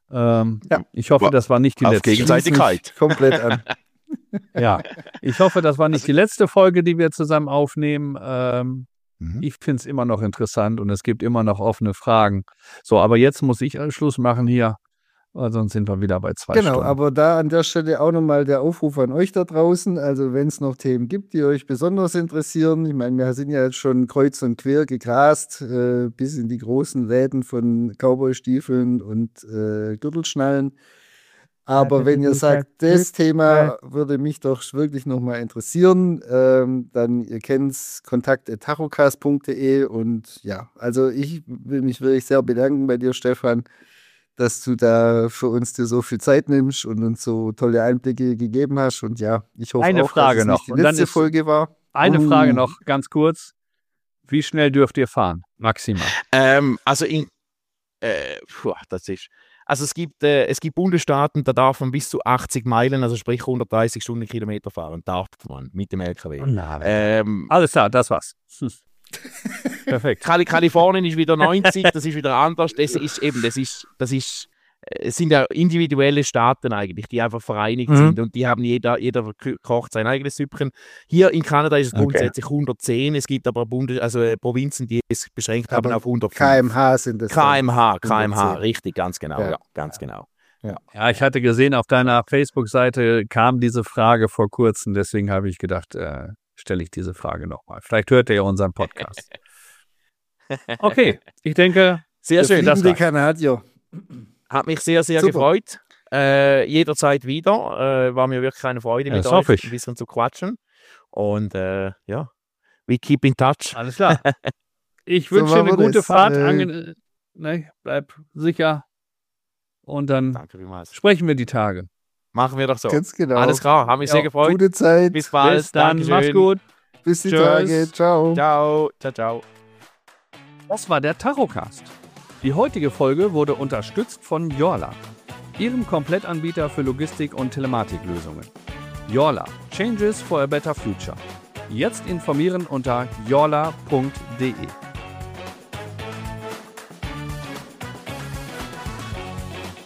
Speaker 1: Ähm,
Speaker 2: Ja.
Speaker 1: Ich hoffe, das war nicht die
Speaker 3: Auf
Speaker 1: letzte.
Speaker 3: Gegenseitigkeit.
Speaker 2: Komplett an.
Speaker 1: Ja, ich hoffe, das war nicht die letzte Folge, die wir zusammen aufnehmen. Ähm,
Speaker 3: Mhm.
Speaker 1: Ich finde es immer noch interessant und es gibt immer noch offene Fragen. So, aber jetzt muss ich Schluss machen hier, weil sonst sind wir wieder bei zwei
Speaker 2: Genau,
Speaker 1: Stunden.
Speaker 2: aber da an der Stelle auch nochmal der Aufruf an euch da draußen. Also wenn es noch Themen gibt, die euch besonders interessieren. Ich meine, wir sind ja jetzt schon kreuz und quer gegrast, äh, bis in die großen Läden von Cowboy-Stiefeln und äh, Gürtelschnallen. Aber wenn ihr sagt, das Thema würde mich doch wirklich nochmal interessieren, ähm, dann ihr kennt's, kontakt at tachocast punkt de und ja, also ich will mich wirklich sehr bedanken bei dir, Stefan, dass du da für uns dir so viel Zeit nimmst und uns so tolle Einblicke gegeben hast. Und ja, ich hoffe
Speaker 1: Eine
Speaker 2: auch,
Speaker 1: Frage
Speaker 2: dass es
Speaker 1: noch.
Speaker 2: nicht die
Speaker 1: Und dann
Speaker 2: letzte
Speaker 1: ist-
Speaker 2: Folge war.
Speaker 1: Eine
Speaker 2: Uh.
Speaker 1: Frage noch, ganz kurz. Wie schnell dürft ihr fahren? Maximal.
Speaker 3: Ähm, also in, äh, puh, das ist, also es gibt, äh, es gibt Bundesstaaten, da darf man bis zu achtzig Meilen, also sprich hundertdreißig Stundenkilometer fahren, darf man mit dem L K W. Ähm,
Speaker 1: Alles klar, das war's. Hm. Perfekt.
Speaker 3: Kali Kalifornien ist wieder neunzig, das ist wieder anders. Das ist eben, das ist, das ist, es sind ja individuelle Staaten eigentlich, die einfach vereinigt
Speaker 1: Mhm.
Speaker 3: sind und die haben jeder, jeder kocht sein eigenes Süppchen. Hier in Kanada ist es
Speaker 1: Okay.
Speaker 3: grundsätzlich hundertzehn, es gibt aber Bundes-, also äh, Provinzen, die es beschränkt haben
Speaker 2: Aber
Speaker 3: auf hundertfünf.
Speaker 2: K M H sind das.
Speaker 3: K M H, K M H,
Speaker 2: hundertzehn.
Speaker 3: richtig, ganz genau,
Speaker 2: Ja.
Speaker 3: ja, ganz genau.
Speaker 1: Ja, ich hatte gesehen, auf deiner Facebook-Seite kam diese Frage vor kurzem, deswegen habe ich gedacht, äh, stelle ich diese Frage nochmal. Vielleicht hört ihr ja unseren Podcast. Okay, ich denke,
Speaker 3: Sehr
Speaker 2: Der
Speaker 3: schön, das
Speaker 2: fliegende
Speaker 1: reicht.
Speaker 2: Kanadier.
Speaker 3: hat mich sehr, sehr
Speaker 2: Super.
Speaker 3: gefreut. Äh, jederzeit wieder. Äh, war mir wirklich eine Freude,
Speaker 1: Ja,
Speaker 3: mit
Speaker 1: das
Speaker 3: euch
Speaker 1: hoffe ich.
Speaker 3: ein bisschen zu quatschen. Und äh, ja, we keep in touch.
Speaker 1: alles klar. Ich
Speaker 2: So
Speaker 1: wünsche dir
Speaker 2: machen
Speaker 1: eine
Speaker 2: wir
Speaker 1: gute
Speaker 2: das.
Speaker 1: Fahrt.
Speaker 2: Äh,
Speaker 1: Ange ne, bleib sicher. Und dann
Speaker 3: Danke vielmals.
Speaker 1: sprechen wir die Tage.
Speaker 3: Machen wir doch so.
Speaker 2: Ganz genau.
Speaker 3: Alles klar, haben mich
Speaker 1: Ja,
Speaker 3: sehr gefreut.
Speaker 2: Gute Zeit.
Speaker 3: Bis bald.
Speaker 1: Bis dann,
Speaker 3: Dankeschön.
Speaker 1: mach's gut.
Speaker 2: Bis die
Speaker 1: Tschüss.
Speaker 2: Tage. Ciao.
Speaker 3: Ciao, ciao, ciao.
Speaker 1: Das war der Tarocast. Die heutige Folge wurde unterstützt von Jorla, ihrem Komplettanbieter für Logistik- und Telematiklösungen. Jorla, Changes for a Better Future. Jetzt informieren unter jorla punkt de.